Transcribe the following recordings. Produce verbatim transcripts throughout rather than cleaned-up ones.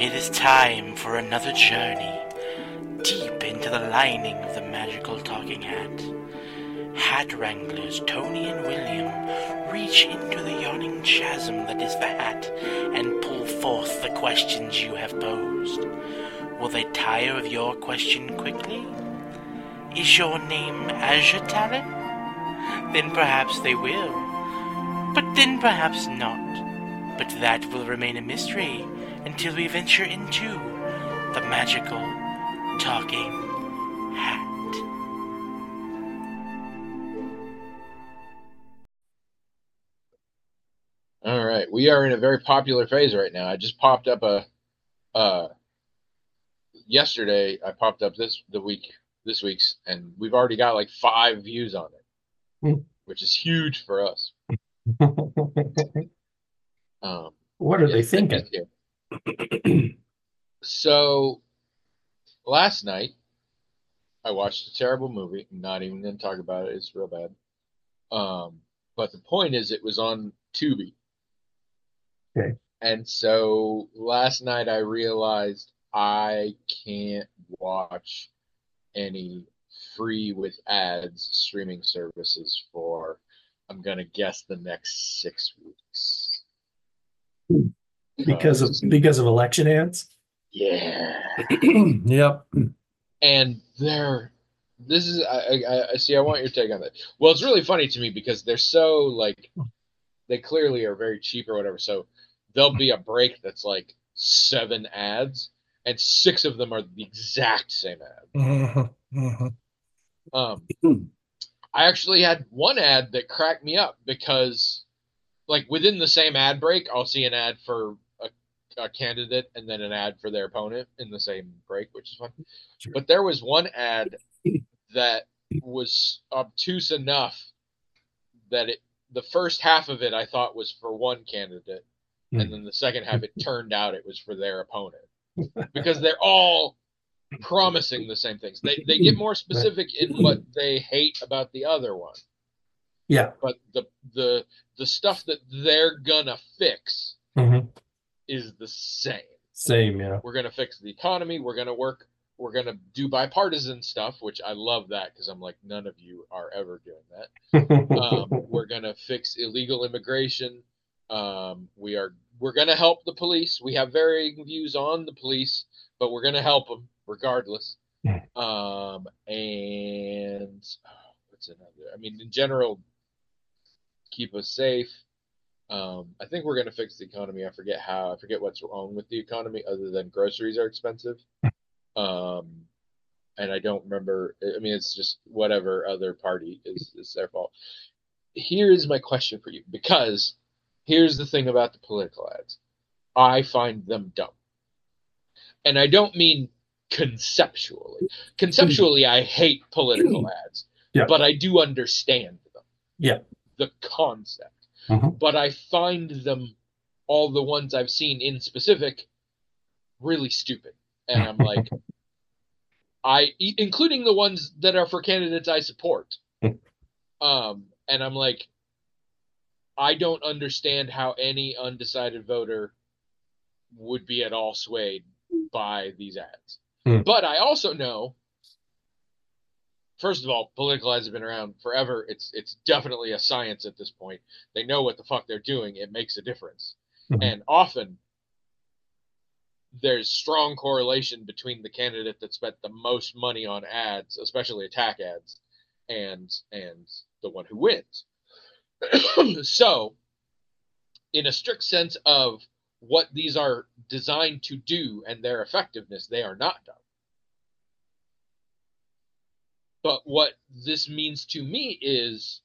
It is time for another journey deep into the lining of the magical talking hat. Hat wranglers Tony and William reach into the yawning chasm that is the hat and pull forth the questions you have posed. Will they tire of your question quickly? Is your name Azure Talon? Then perhaps they will, but then perhaps not. But that will remain a mystery until we venture into the magical talking hat. All right, we are in a very popular phase right now. I just popped up a, uh, yesterday I popped up this the week this week's, and we've already got like five views on it, Mm. which is huge for us. Um, What are yeah, they thinking? So last night I watched a terrible movie. I'm not even going to talk about it. It's real bad. Um, but the point is, it was on Tubi. Okay. And so last night I realized I can't watch any free with ads streaming services for, I'm going to guess, the next six weeks. Because of because of election ads? Yeah. Yep. And they're this is I, I I see I want your take on that. Well, it's really funny to me because they're so like they clearly are very cheap or whatever. So there'll be a break that's like seven ads, and six of them are the exact same ad. Mm-hmm. Mm-hmm. Um, I actually had one ad that cracked me up because, like, within the same ad break, I'll see an ad for a, a candidate and then an ad for their opponent in the same break, which is fun. Sure. But there was one ad that was obtuse enough that it the first half of it I thought was for one candidate, Mm. and then the second half it turned out it was for their opponent, because they're all promising the same things. They they get more specific in what they hate about the other one. Yeah. But the the the stuff that they're gonna fix Mm-hmm. is the same. Same, yeah. We're gonna fix the economy. We're gonna work. We're gonna do bipartisan stuff, which I love that because I'm like, none of you are ever doing that. Um, we're gonna fix illegal immigration. Um, we are we're gonna help the police. We have varying views on the police, but we're gonna help them regardless. Um, and oh, what's another? I mean, in general, keep us safe. Um, I think we're gonna fix the economy. I forget how. I forget what's wrong with the economy, other than groceries are expensive. Um, and I don't remember. I mean, it's just whatever other party is is their fault. Here is my question for you, because here's the thing about the political ads. I find them dumb. And I don't mean conceptually. Conceptually, I hate political ads, Yeah. but I do understand them. Yeah. The concept. Mm-hmm. But I find them, all the ones I've seen in specific, really stupid. And I'm like, I, including the ones that are for candidates I support. Um, and I'm like, I don't understand how any undecided voter would be at all swayed by these ads. Mm. But I also know, first of all, political ads have been around forever. It's it's definitely a science at this point. They know what the fuck they're doing. It makes a difference. Mm-hmm. And often there's strong correlation between the candidate that spent the most money on ads, especially attack ads, and and the one who wins. So, in a strict sense of what these are designed to do and their effectiveness, they are not done. But what this means to me is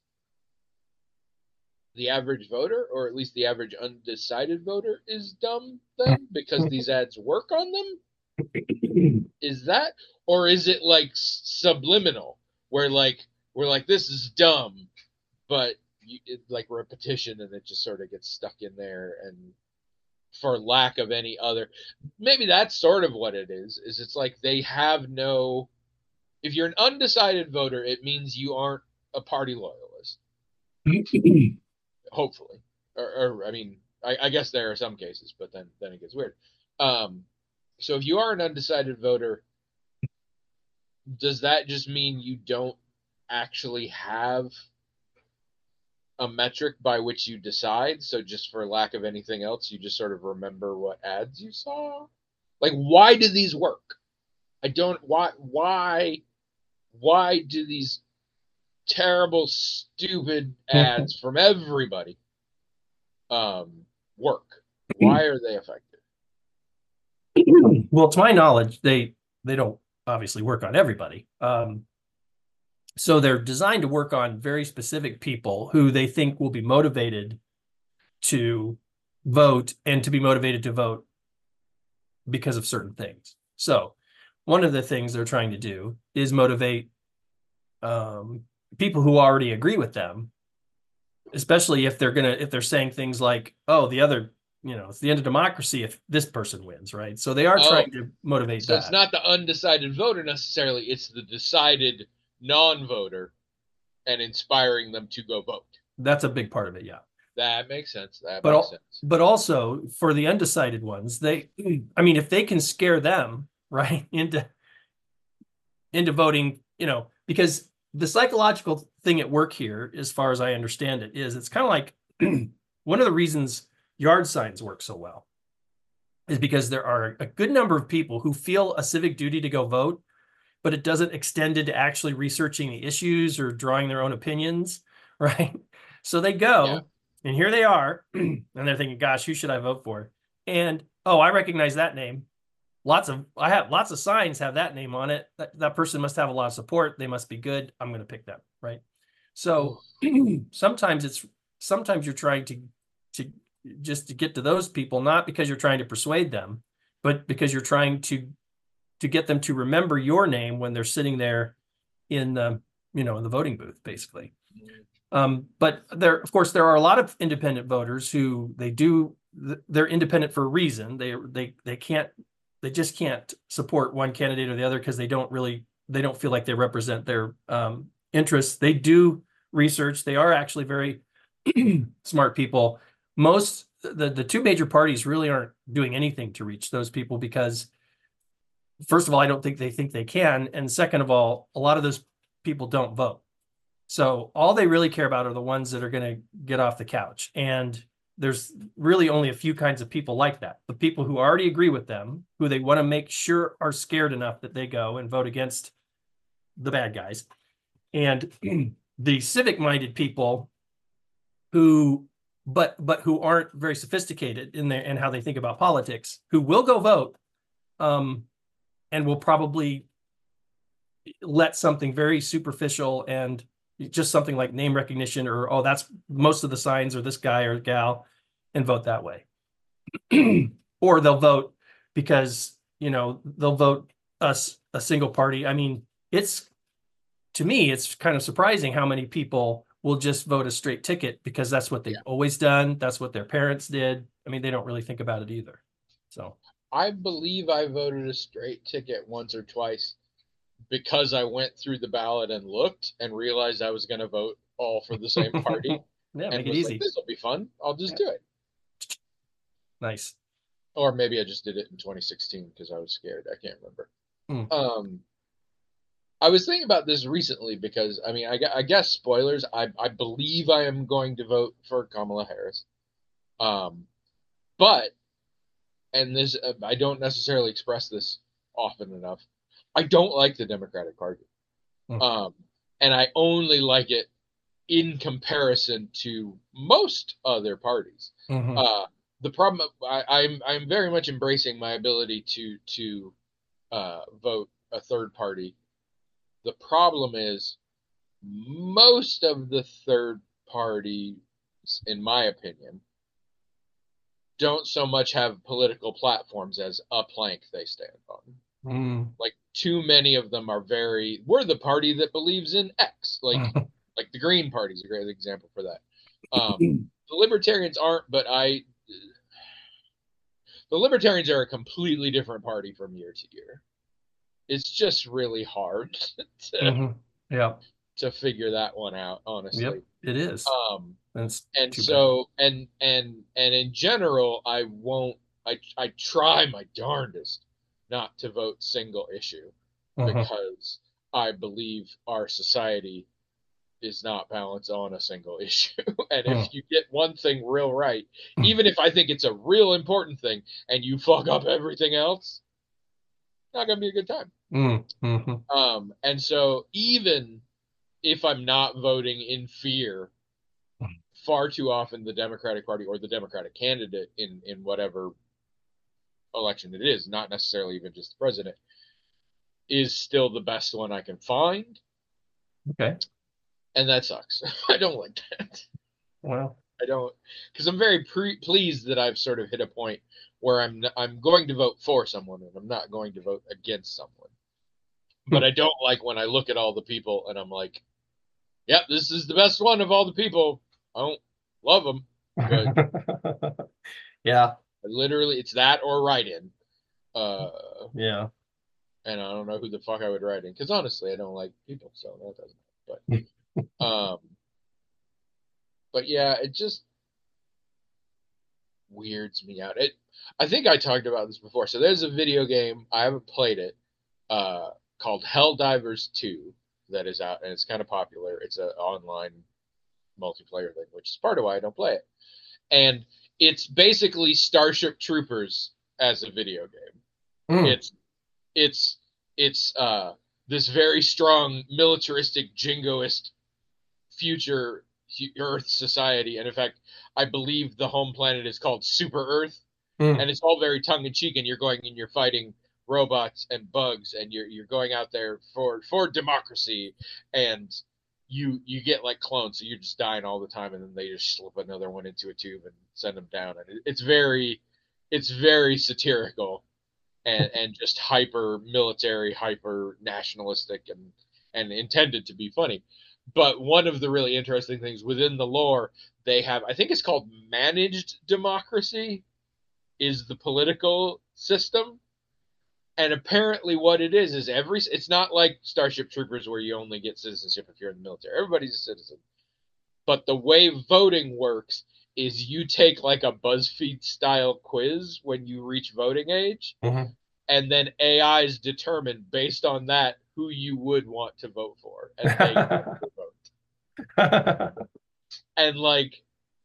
the average voter, or at least the average undecided voter, is dumb then because these ads work on them? Is that? Or is it like subliminal, where like we're like, this is dumb, but you, it, like repetition, and it just sort of gets stuck in there, and for lack of any other, maybe that's sort of what it is, is it's like they have no, if you're an undecided voter, it means you aren't a party loyalist. Hopefully. Or, or I mean, I, I guess there are some cases, but then, then it gets weird. Um, So if you are an undecided voter, does that just mean you don't actually have a metric by which you decide? So just for lack of anything else, you just sort of remember what ads you saw? Like, why do these work? I don't, why, why, why do these terrible, stupid ads from everybody um, work? Why are they effective? Well, to my knowledge, they they don't obviously work on everybody. Um, so they're designed to work on very specific people who they think will be motivated to vote and to be motivated to vote because of certain things. So one of the things they're trying to do is motivate um, people who already agree with them, especially if they're gonna if they're saying things like, "Oh, the other, you know, it's the end of democracy if this person wins," right? So they are Oh, trying to motivate so that. it's not the undecided voter necessarily; it's the decided non-voter, and inspiring them to go vote. That's a big part of it, yeah. That makes sense. That But makes al- sense. but also for the undecided ones, they, I mean, if they can scare them right into into voting, you know, because the psychological thing at work here, as far as I understand it, is it's kind of like one of the reasons yard signs work so well is because there are a good number of people who feel a civic duty to go vote, but it doesn't extend into actually researching the issues or drawing their own opinions, right? So they go, Yeah. and here they are, and they're thinking, "Gosh, who should I vote for?" And oh, I recognize that name. Lots of I have lots of signs have that name on it. That, that person must have a lot of support. They must be good. I'm going to pick them, right? So sometimes it's sometimes you're trying to to just to get to those people, not because you're trying to persuade them, but because you're trying to to get them to remember your name when they're sitting there in the, you know, in the voting booth, basically. Um, but there, of course, there are a lot of independent voters who they do they're independent for a reason. They they they can't they just can't support one candidate or the other because they don't really they don't feel like they represent their um, interests. They do research. They are actually very smart people. Most the the two major parties really aren't doing anything to reach those people because, first of all, I don't think they think they can, and second of all, a lot of those people don't vote. So all they really care about are the ones that are going to get off the couch. And there's really only a few kinds of people like that. The people who already agree with them, who they want to make sure are scared enough that they go and vote against the bad guys. And the civic-minded people who, but but who aren't very sophisticated in their in how they think about politics, who will go vote, um, and will probably let something very superficial and just something like name recognition or, oh, that's most of the signs or this guy or gal, and vote that way. Or they'll vote because, you know, they'll vote us a single party. I mean, it's, to me, it's kind of surprising how many people will just vote a straight ticket because that's what they've yeah. always done. That's what their parents did. I mean, they don't really think about it either. So I believe I voted a straight ticket once or twice because I went through the ballot and looked and realized I was going to vote all for the same party. Yeah, and make it was easy. Like, this will be fun. I'll just yeah. do it. Nice. Or maybe I just did it in twenty sixteen because I was scared. I can't remember. Mm. Um, I was thinking about this recently because, I mean, I, I guess spoilers, I, I believe I am going to vote for Kamala Harris. Um, but, and this, uh, I don't necessarily express this often enough, I don't like the Democratic Party. Mm-hmm. Um, and I only like it in comparison to most other parties. Mm-hmm. Uh, the problem, I, I'm I'm very much embracing my ability to to uh, vote a third party. The problem is most of the third parties, in my opinion, don't so much have political platforms as a plank they stand on. Mm. Like too many of them are very, we're the party that believes in X. Like like the Green Party is a great example for that. Um, the Libertarians aren't, but I, the Libertarians are a completely different party from year to year. It's just really hard to, mm-hmm. yeah. to figure that one out, honestly. Yep, it is. Um, That's and so, bad. and, and, and in general, I won't, I, I try my darndest not to vote single issue Uh-huh. because I believe our society is not balanced on a single issue. And Hmm. if you get one thing real right, even if I think it's a real important thing and you fuck up everything else, not going to be a good time. Mm-hmm. Um, and so even if I'm not voting in fear, far too often the Democratic Party or the Democratic candidate in, in whatever election it is, not necessarily even just the president, is still the best one I can find. Okay. And that sucks. I don't like that. Well, I don't, because I'm very pre- pleased that I've sort of hit a point where I'm I'm going to vote for someone and I'm not going to vote against someone. But I don't like when I look at all the people and I'm like, yep, this is the best one of all the people. I don't love them, but yeah, literally it's that or write-in. Uh, yeah. and I don't know who the fuck I would write in because honestly, I don't like people, so that doesn't. But um, but yeah, it just weirds me out. It. I think I talked about this before. So there's a video game. I haven't played it. Uh, called Helldivers two that is out and it's kind of popular. It's an online multiplayer thing, which is part of why I don't play it. And it's basically Starship Troopers as a video game. Mm. It's it's it's uh, this very strong militaristic jingoist future Earth society, and in fact, I believe the home planet is called Super Earth, Mm. and it's all very tongue in cheek. And you're going and you're fighting robots and bugs, and you're you're going out there for for democracy, and you you get like clones, so you're just dying all the time, and then they just slip another one into a tube and send them down, and it's very it's very satirical and and just hyper military, hyper nationalistic, and and intended to be funny. But one of the really interesting things within the lore, they have, I think it's called managed democracy, is the political system. And apparently, what it is is every, it's not like Starship Troopers where you only get citizenship if you're in the military. Everybody's a citizen. But the way voting works is you take like a BuzzFeed style quiz when you reach voting age, Mm-hmm. and then A Is determine based on that who you would want to vote for, and they get the vote. And like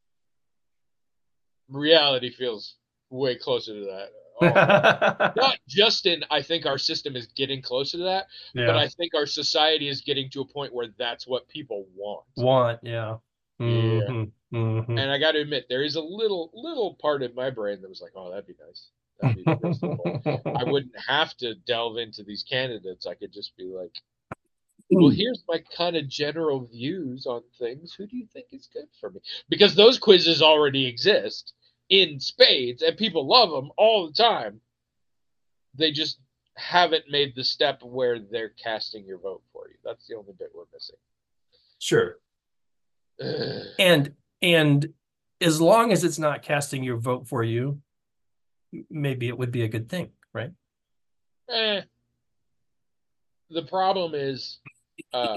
reality feels way closer to that. Oh, not just in, I think our system is getting closer to that, yeah. but I think our society is getting to a point where that's what people want. Want, yeah. Mm-hmm. Yeah. Mm-hmm. And I got to admit, there is a little little part in my brain that was like, oh, that'd be nice. That'd be real simple. I wouldn't have to delve into these candidates. I could just be like, well, here's my kind of general views on things. Who do you think is good for me? Because those quizzes already exist in spades and people love them all the time. They just haven't made the step where they're casting your vote for you. That's the only bit we're missing. Sure. and and as long as it's not casting your vote for you, maybe it would be a good thing, right? Eh. The problem is uh,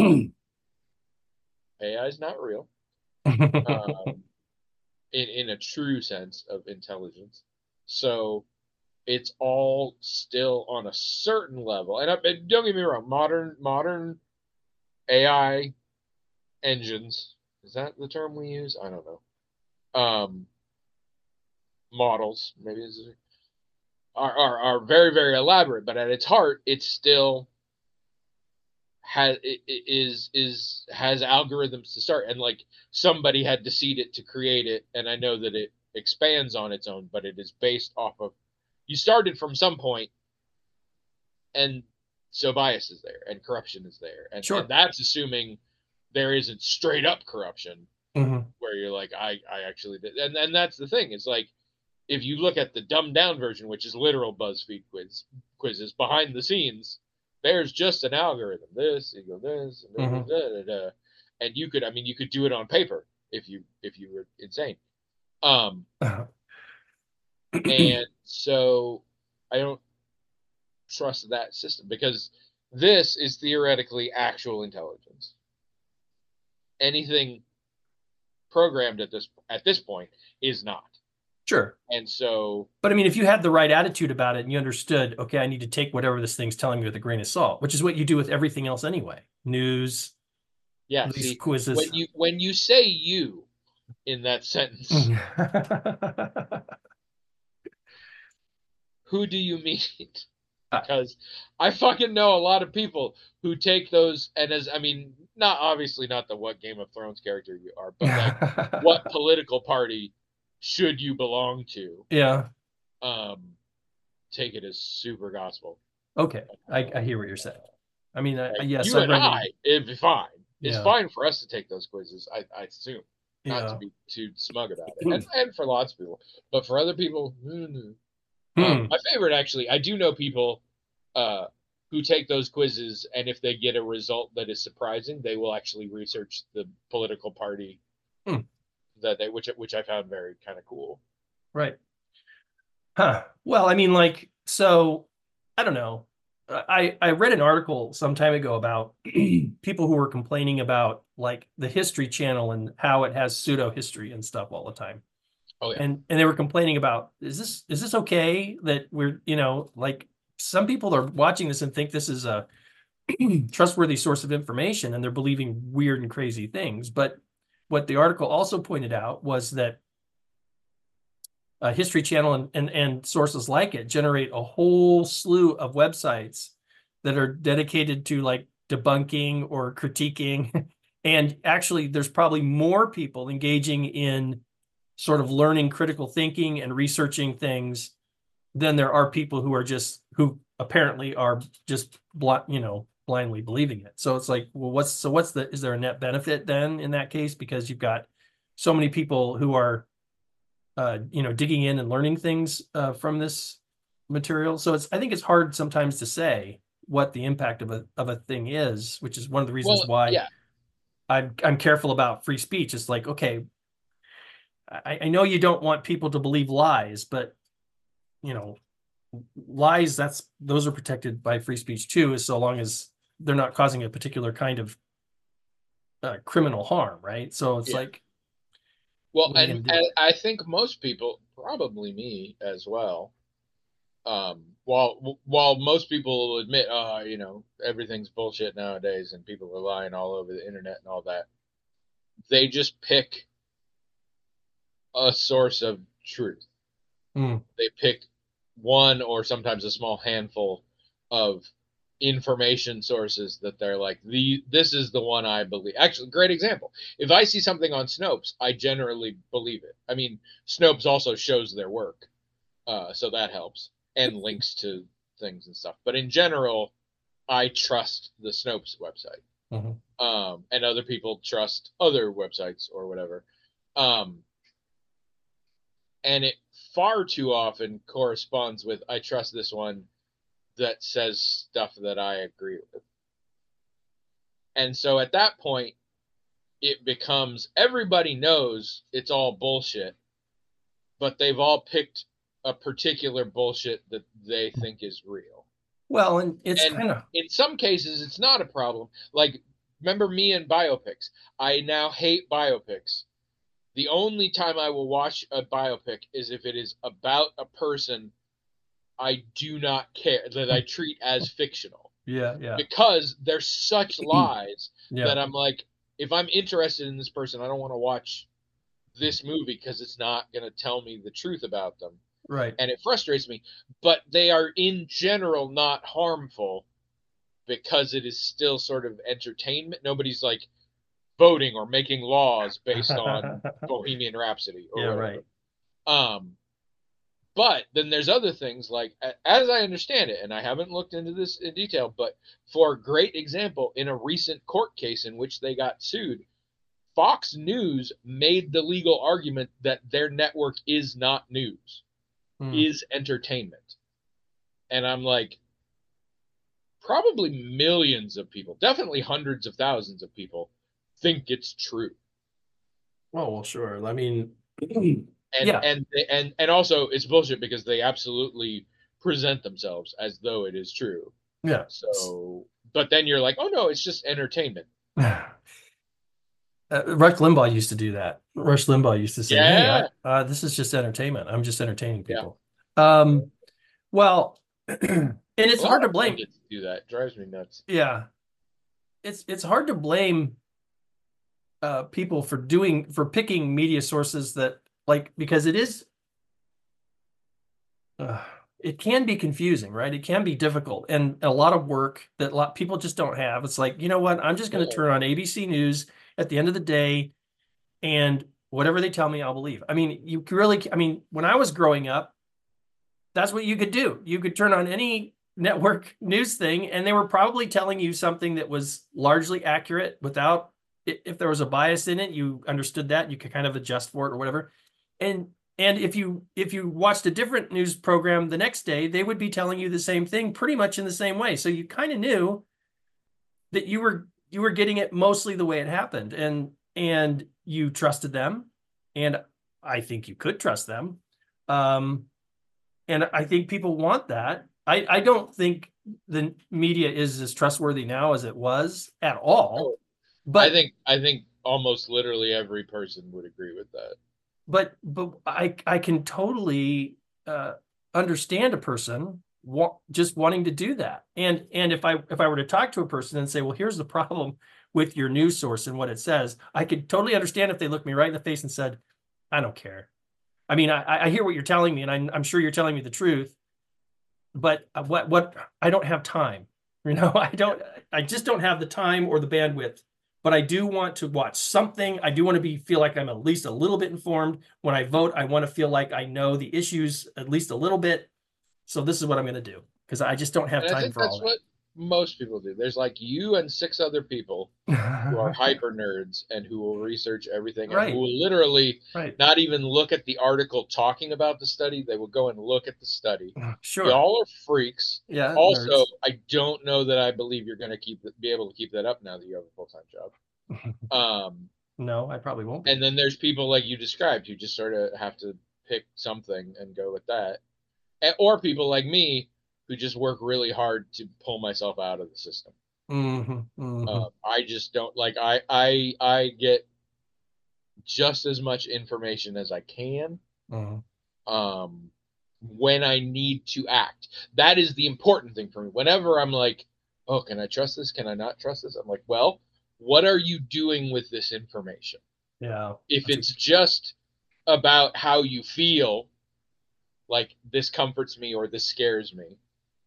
A I is not real um, in, in a true sense of intelligence. So it's all still on a certain level. And, and don't get me wrong, modern modern A I engines, is that the term we use? I don't know. Um, models, maybe is are, are are very very elaborate, but at its heart, it's still has it is is has algorithms to start, and like somebody had to seed it to create it, and I know that it expands on its own, but it is based off of, you started from some point, and so bias is there and corruption is there, and, sure. and that's assuming there isn't straight up corruption mm-hmm. where you're like, I I actually did, and and that's the thing. It's like if you look at the dumbed down version, which is literal BuzzFeed quiz quizzes behind the scenes, there's just an algorithm. This, you go this, and, mm-hmm. da, da, da, and you could, I mean, you could do it on paper if you if you were insane. Um, uh-huh. And so I don't trust that system because this is theoretically actual intelligence. Anything programmed at this at this point is not. Sure. And so, But I mean, if you had the right attitude about it and you understood, okay, I need to take whatever this thing's telling me with a grain of salt, which is what you do with everything else anyway. News, yeah, these see, when quizzes. you when you say you in that sentence, who do you mean? Because I fucking know a lot of people who take those, and as I mean, not obviously not the what Game of Thrones character you are, but like what political party should you belong to? Yeah. Um, take it as super gospel. Okay. I, I hear what you're saying. I mean, I, Like yes, you I've and read I, it. it'd be fine. It's Yeah. fine for us to take those quizzes, I, I assume, not to Yeah. be too smug about it, and and for lots of people, but for other people, mm, um, Hmm. my favorite actually, I do know people uh, who take those quizzes, and if they get a result that is surprising, they will actually research the political party Hmm. that they, which which I found very kind of cool. Right. Huh. Well, I mean, like, so I don't know. I I read an article some time ago about people who were complaining about like the History Channel and how it has pseudo history and stuff all the time. Oh yeah, And and they were complaining about, is this is this okay that we're, you know, like some people are watching this and think this is a trustworthy source of information and they're believing weird and crazy things. But what the article also pointed out was that uh, History Channel and, and, and sources like it generate a whole slew of websites that are dedicated to like debunking or critiquing. And actually, there's probably more people engaging in sort of learning critical thinking and researching things than there are people who are just who apparently are just bl- you know blindly believing it. So it's like, well, what's so what's the is there a net benefit then in that case, because you've got so many people who are uh, you know, digging in and learning things uh, from this material. So it's, I think it's hard sometimes to say what the impact of a of a thing is, which is one of the reasons well why yeah, I'm I'm careful about free speech. It's like, okay, I, I know you don't want people to believe lies, but you know, lies, that's those are protected by free speech too, as so long as they're not causing a particular kind of uh, criminal harm, right? So it's yeah. like, Well, what are you and, going to do? and I think most people, probably me as well, um, while while most people will admit, uh, you know, everything's bullshit nowadays and people are lying all over the internet and all that, they just pick a source of truth. Mm. They pick one or sometimes a small handful of information sources that they're like, the this is the one I believe. Actually, great example. If I see something on Snopes, I generally believe it. I mean, Snopes also shows their work, uh, so that helps, and links to things and stuff. But in general, I trust the Snopes website, Mm-hmm. um, and other people trust other websites or whatever. Um, and it far too often corresponds with I trust this one that says stuff that I agree with. And so at that point, it becomes everybody knows it's all bullshit, but they've all picked a particular bullshit that they think is real. Well, and it's And kind of, in some cases, it's not a problem. Like, remember me and biopics? I now hate biopics. The only time I will watch a biopic is if it is about a person I do not care, that I treat as fictional, yeah, yeah, because they're such lies yeah, that I'm like, if I'm interested in this person, I don't want to watch this movie because it's not going to tell me the truth about them. right. And it frustrates me. But they are in general not harmful because it is still sort of entertainment. Nobody's like voting or making laws based on Bohemian Rhapsody or Yeah, whatever. right. Um, But then there's other things like, as I understand it, and I haven't looked into this in detail, but for a great example, in a recent court case in which they got sued, Fox News made the legal argument that their network is not news, Mm. is entertainment. And I'm like, probably millions of people, definitely hundreds of thousands of people, think it's true. Oh, well, sure. I mean, And yeah, and and and also it's bullshit because they absolutely present themselves as though it is true. yeah. So, but then you're like, oh no, it's just entertainment. Uh, Rush Limbaugh used to do that. Rush Limbaugh used to say, "Hey, I, Yeah, uh, this is just entertainment. I'm just entertaining yeah. people." Um, well, and A it's lot hard to of blame. pundits do that. Drives me nuts. Yeah, it's it's hard to blame uh, people for doing for picking media sources that like because it is uh, it can be confusing, right? It can be difficult and a lot of work that a lot people just don't have. It's like, you know what? I'm just going to Yeah. turn on A B C News at the end of the day and whatever they tell me, I'll believe. I mean, you really, I mean, when I was growing up, that's what you could do. You could turn on any network news thing, and they were probably telling you something that was largely accurate without, if there was a bias in it, you understood that, you could kind of adjust for it or whatever. And and if you if you watched a different news program the next day, they would be telling you the same thing pretty much in the same way. So you kind of knew that you were you were getting it mostly the way it happened, and and you trusted them, and I think you could trust them, um, and I think people want that. I I don't think the media is as trustworthy now as it was at all, Oh, I but think I think almost literally every person would agree with that. but but I I can totally uh, understand a person wa- just wanting to do that. And and if I if I were to talk to a person and say, well, here's the problem with your news source and what it says, I could totally understand if they looked me right in the face and said, I don't care. I mean, I, I hear what you're telling me, and I'm, I'm sure you're telling me the truth, but what what I don't have time. You know, I don't. I just don't have the time or the bandwidth. But I do want to watch something. I do want to be feel like I'm at least a little bit informed. When I vote, I want to feel like I know the issues at least a little bit. So this is what I'm going to do because I just don't have And I time think for all that's what most people do. There's like you and six other people who are that. hyper nerds and who will research everything and who Right, will literally right. not even look at the article talking about the study. They will go and look at the study. Sure. Y'all are freaks. Yeah, Also, nerds. I don't know that I believe you're going to keep be able to keep that up now that you have a full time job. Um, No, I probably won't be. and then there's people like you described who just sort of have to pick something and go with that, and, or people like me who just work really hard to pull myself out of the system. Mm-hmm, mm-hmm, Uh, I just don't like I I I get just as much information as I can mm-hmm. um, when I need to act. That is the important thing for me. Whenever I'm like, oh, can I trust this? Can I not trust this? I'm like, well, what are you doing with this information? Yeah. If That's a, it's just about how you feel, like this comforts me or this scares me,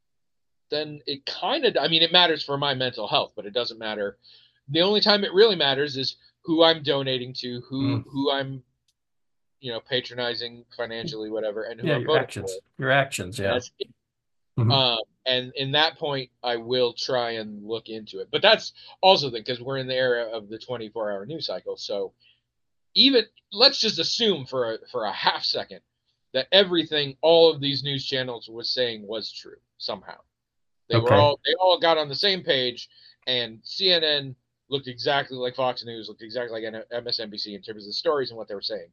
then it kind of, I mean, it matters for my mental health, but it doesn't matter. The only time it really matters is who I'm donating to, who mm. who I'm, you know, patronizing financially, whatever, and who Yeah, I'm your voting for. actions. Your actions, And yeah. that's it. Mm-hmm. Um, and in that point, I will try and look into it. But that's also the because we're in the era of the twenty-four hour news cycle. So even let's just assume for a, for a half second that everything all of these news channels was saying was true somehow. They were Okay. all they all got on the same page, and C N N looked exactly like Fox News, looked exactly like M S N B C in terms of the stories and what they were saying.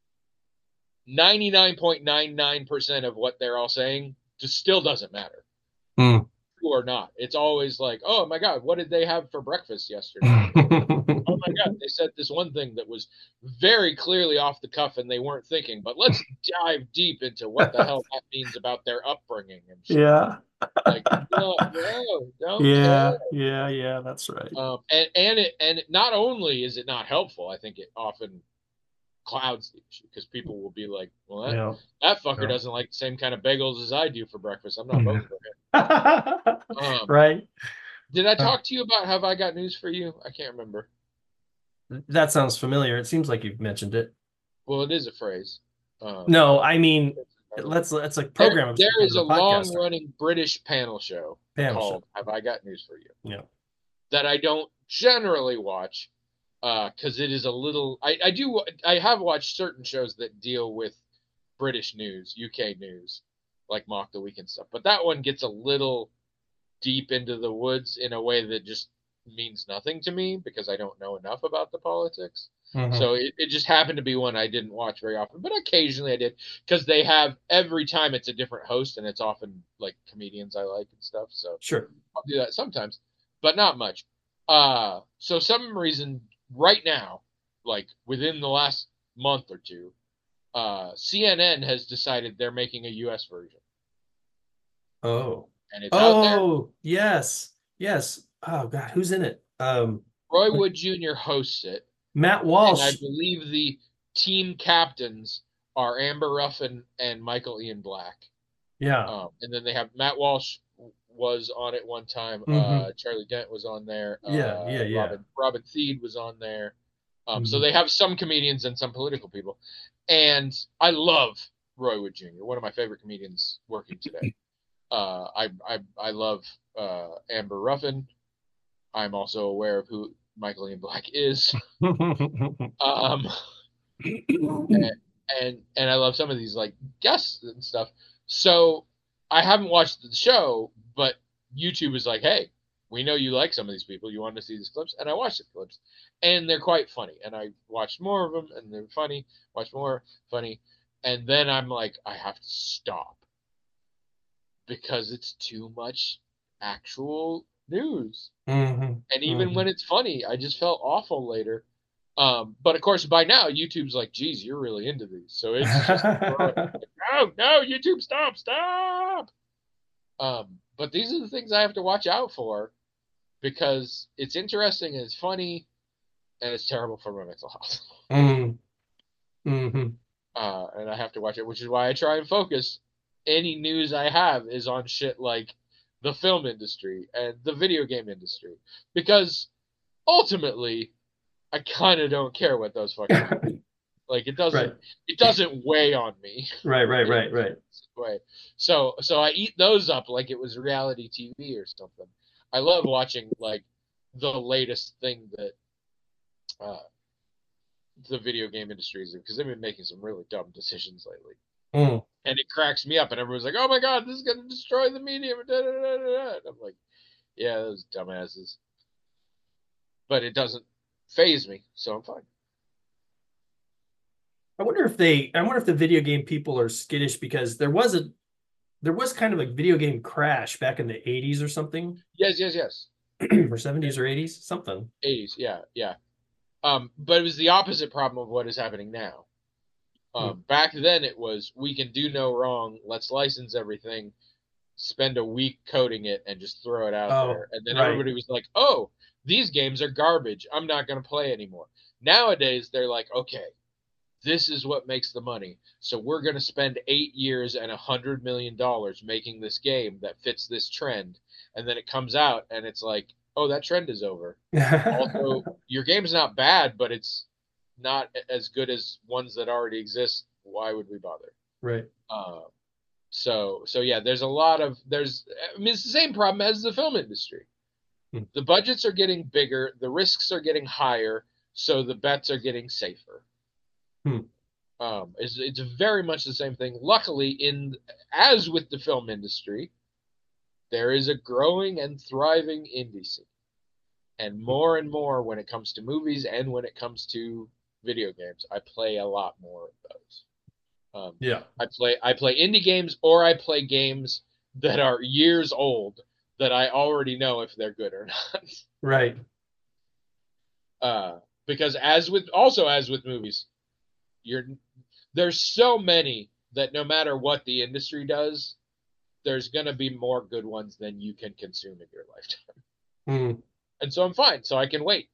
ninety-nine point nine nine percent of what they're all saying just still doesn't matter. Mm. True or not. It's always like, oh my God, what did they have for breakfast yesterday? Or, oh my God, they said this one thing that was very clearly off the cuff and they weren't thinking, but let's dive deep into what the hell that means about their upbringing and shit. Yeah. Like, no, no, don't care. Yeah, yeah, yeah, that's right. Um, and and it and not only is it not helpful, I think it often clouds the issue because people will be like, well, that, Yeah. that fucker Yeah. doesn't like the same kind of bagels as I do for breakfast. I'm not voting for him. Um, Right. did I Uh, talk to you about Have I Got News for You? I can't remember. that sounds familiar. It seems like you've mentioned it. Well, it is a phrase. Um, No, I mean, let's let's a there, program of some there kind is of a a podcast long-running British panel show panel show. called Have I Got News for You Yeah. that I don't generally watch because uh, it is a little. I, I do. I have watched certain shows that deal with British news, U K news, like Mock the Week and stuff. But that one gets a little deep into the woods in a way that just means nothing to me because I don't know enough about the politics. Mm-hmm. So it, it just happened to be one I didn't watch very often, but occasionally I did because they have every time it's a different host and it's often like comedians I like and stuff. So Sure. I'll do that sometimes, but not much. Uh, so some reason right now like within the last month or two, uh, C N N has decided they're making a U S version. Oh. And it's out there. Oh, yes. Yes. Oh God, who's in it? Um, Roy Wood Junior hosts it. Matt And I Walsh. believe the team captains are Amber Ruffin and Michael Ian Black. Yeah. Um, and then they have Matt Walsh was on it one time. Mhm. Uh, Charlie Dent was on there. Yeah, Uh, yeah, yeah. Robin, Robin Thede was on there. Um, So Mhm. they have some comedians and some political people. And I love Roy Wood Junior, one of my favorite comedians working today. Uh, I, I I love uh, Amber Ruffin. I'm also aware of who Michael Ian Black is. um, and, and and I love some of these like guests and stuff. So I haven't watched the show, but YouTube is like, hey, we know you like some of these people. You want to see these clips, and I watched the clips, and they're quite funny. And I watched more of them, and they're funny. Watch more, funny, and then I'm like, I have to stop because it's too much actual news. Mhm. And even Mhm. when it's funny, I just felt awful later. Um, but of course, by now, YouTube's like, geez, you're really into these. So it's just, no, no, YouTube, stop, stop. Um, but these are the things I have to watch out for because it's interesting and it's funny and it's terrible for my mental health. Mhm. Mhm. Uh, and I have to watch it, which is why I try and focus. Any news I have is on shit like the film industry and the video game industry because ultimately, I kind of don't care what those fucking people. Like it doesn't Right. it doesn't weigh on me. Right, right, right, right. Way. So so I eat those up like it was reality T V or something. I love watching like the latest thing that uh, the video game industry is in because they've been making some really dumb decisions lately. Mm. And it cracks me up, and everyone's like, "Oh my god, this is gonna destroy the medium." Da, da, da, da. And I'm like, "Yeah, those dumbasses." But it doesn't phase me, so I'm fine. I wonder if they I wonder if the video game people are skittish because there was a there was kind of a video game crash back in the eighties or something. Yes, yes, yes. Or seventies or eighties, something. eighties, yeah, yeah. Um, but it was the opposite problem of what is happening now. Um, Hmm. Back then, it was we can do no wrong. Let's license everything, spend a week coding it, and just throw it out Oh, there. And then right. everybody was like, "Oh, these games are garbage. I'm not going to play anymore." Nowadays, they're like, "Okay, this is what makes the money. So we're going to spend eight years and a hundred million dollars making this game that fits this trend." And then it comes out, and it's like, "Oh, that trend is over." Also, your game's not bad, but it's not as good as ones that already exist. Why would we bother? Right. Uh, so, so yeah, there's a lot of there's. I mean, it's the same problem as the film industry. Hmm. The budgets are getting bigger, the risks are getting higher, so the bets are getting safer. Hmm. Um, it's it's very much the same thing. Luckily, in as with the film industry, there is a growing and thriving indie scene. And more and more when it comes to movies and when it comes to video games, I play a lot more of those. Um, Yeah. I play I play indie games or I play games that are years old that I already know if they're good or not. Right. Uh, because as with also as with movies, you're there's so many that no matter what the industry does, there's gonna be more good ones than you can consume in your lifetime. Mm. And so I'm fine. So I can wait.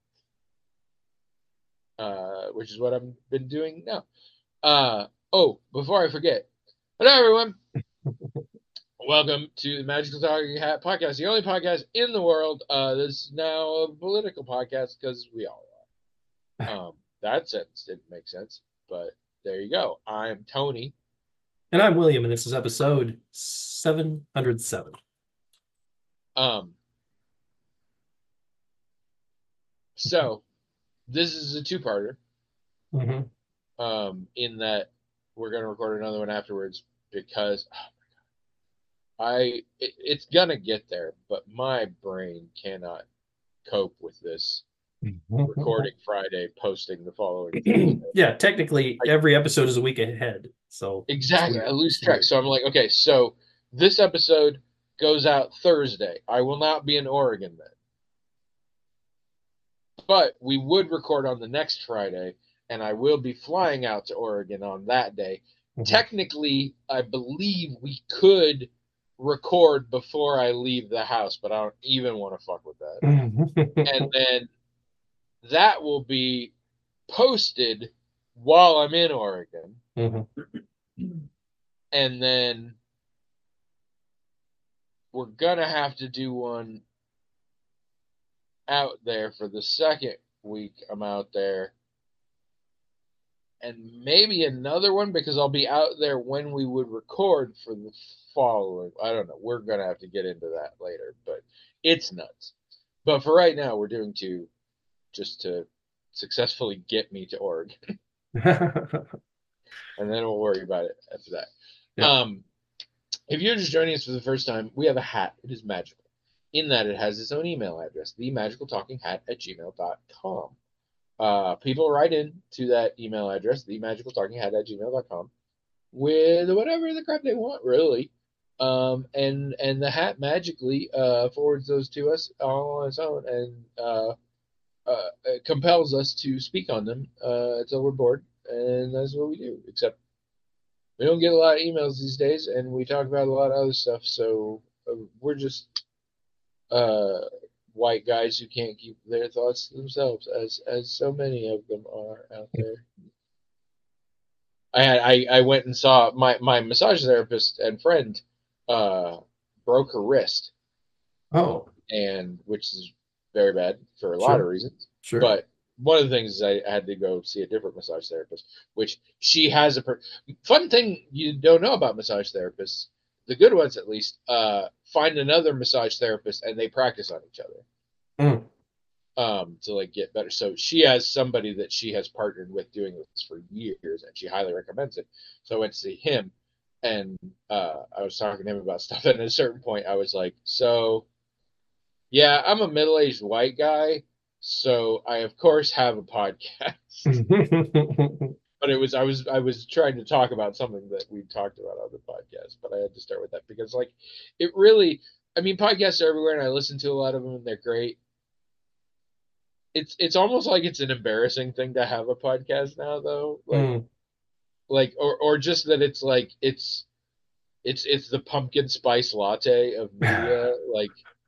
Uh, which is what I've been doing now. Uh, oh, before I forget, hello everyone. Welcome to the Magical Talking Hat podcast, the only podcast in the world uh, that's now a political podcast because we all are. Um, that sentence didn't make sense, but there you go. I'm Tony. And I'm William, and this is episode seven hundred seven. Um, so this is a two-parter. Mm-hmm. Um, in that we're going to record another one afterwards because oh my God, I it, it's gonna get there, but my brain cannot cope with this recording Friday, posting the following Thursday. Yeah, technically every episode is a week ahead. So exactly, I lose track. So I'm like, okay, so this episode goes out Thursday. I will not be in Oregon then. but we would record on the next Friday, and I will be flying out to Oregon on that day. Mhm. Technically, I believe we could record before I leave the house, but I don't even want to fuck with that. And then that will be posted while I'm in Oregon. Mhm. And then we're going to have to do one out there for the second week I'm out there. And maybe another one because I'll be out there when we would record for the following. I don't know. We're going to have to get into that later, but it's nuts. But for right now, we're doing two just to successfully get me to Oregon. And then we'll worry about it after that. Yeah. Um, if you're just joining us for the first time, we have a hat. It is magical. In that it has its own email address, the magical talking hat at gmail dot com. Uh, people write in to that email address, the magical talking hat at gmail dot com, with whatever the crap they want, really. Um, and and the hat magically uh, forwards those to us all on its own and uh, uh, compels us to speak on them uh, until we're bored. And that's what we do, except we don't get a lot of emails these days, and we talk about a lot of other stuff, so uh, we're just uh, white guys who can't keep their thoughts to themselves, as as so many of them are out there. I had I, I went and saw my, my massage therapist and friend uh, broke her wrist, Oh, and which is very bad for a Sure. lot of reasons. sure. But one of the things is I had to go see a different massage therapist, which she has a per- fun thing you don't know about massage therapists. The good ones, at least, uh, find another massage therapist and they practice on each other Mm. um, to like get better. So she has somebody that she has partnered with doing this for years, and she highly recommends it. So I went to see him, and uh, I was talking to him about stuff. And at a certain point, I was like, "So, yeah, I'm a middle-aged white guy." So I of course have a podcast, but it was I was I was trying to talk about something that we talked about on the podcast, but I had to start with that because like it really I mean podcasts are everywhere and I listen to a lot of them and they're great. It's it's almost like it's an embarrassing thing to have a podcast now though, like Mm. like or or just that it's like it's it's it's the pumpkin spice latte of media like.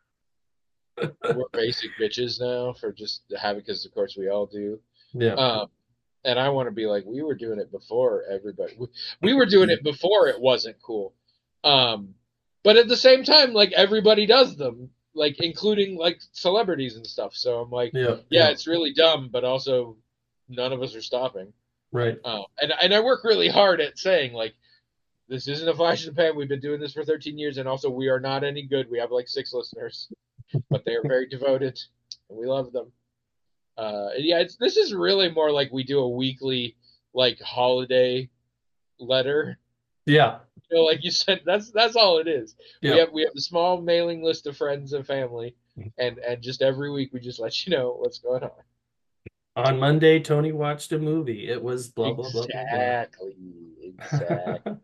We're basic bitches now for just having, because of course we all do. Yeah. Um, and I want to be like, we were doing it before everybody. We, we were doing it before it wasn't cool. Um, but at the same time, like everybody does them, like including like celebrities and stuff. So I'm like, Yeah. yeah, it's really dumb, but also none of us are stopping. Right. Um, and and I work really hard at saying like, this isn't a flash in the pan. We've been doing this for thirteen years, and also we are not any good. We have like six listeners. But they are very devoted, and we love them. Uh, yeah, it's this is really more like we do a weekly, like holiday letter. Yeah. You know, like you said, that's that's all it is. Yeah. We have we have a small mailing list of friends and family, and and just every week we just let you know what's going on. On Monday, Tony watched a movie. It was blah blah blah blah blah. Exactly, exactly.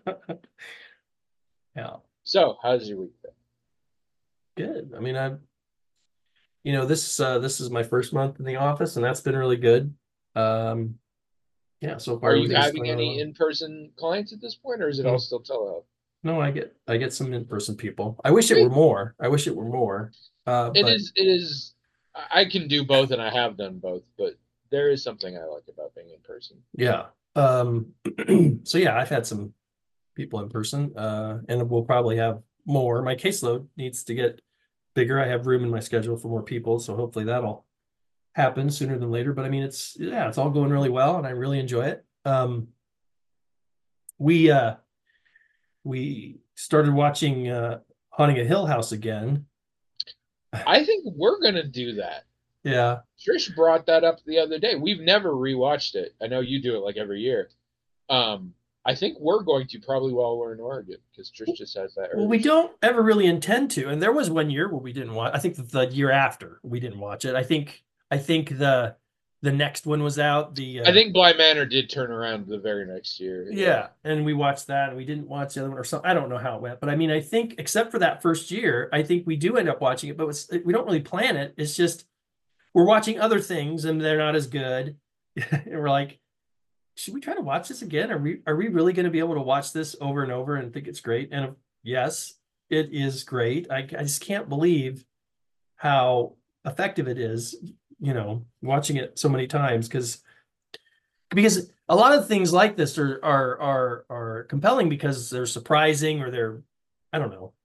Yeah. So, how's your week been? Good. I mean, I've, you know, this uh this is my first month in the office, and that's been really good. Um, yeah, so far Are you everything's having going any really well. in-person clients at this point, or is it all Mm. still telehealth? No, I get I get some in-person people. I wish it were more. I wish it were more. Uh, It but is. It is. I can do both, and I have done both. But there is something I like about being in person. yeah. Um, so yeah, I've had some people in person, uh, and we'll probably have more. My caseload needs to get bigger. I have room in my schedule for more people, so hopefully that'll happen sooner than later. But I mean, it's yeah, it's all going really well, and I really enjoy it. Um, we uh, we started watching uh, Haunting a Hill House again. I think we're gonna do that. Yeah, Trish brought that up the other day. We've never rewatched it. I know you do it like every year. Um, I think we're going to probably while we're in Oregon because Trish just has that. well, we urge. don't ever really intend to, and there was one year where we didn't watch. I think the year after we didn't watch it. I think I think the the next one was out. The uh, I think Bly Manor did turn around the very next year. yeah, and we watched that, and we didn't watch the other one or something. I don't know how it went, but I mean, I think except for that first year, I think we do end up watching it, but it's, we don't really plan it. It's just we're watching other things and they're not as good. And we're like, should we try to watch this again? Are we are we really going to be able to watch this over and over and think it's great? And yes, it is great. I, I just can't believe how effective it is, you know, watching it so many times because because a lot of things like this are are are are compelling because they're surprising or they're, I don't know.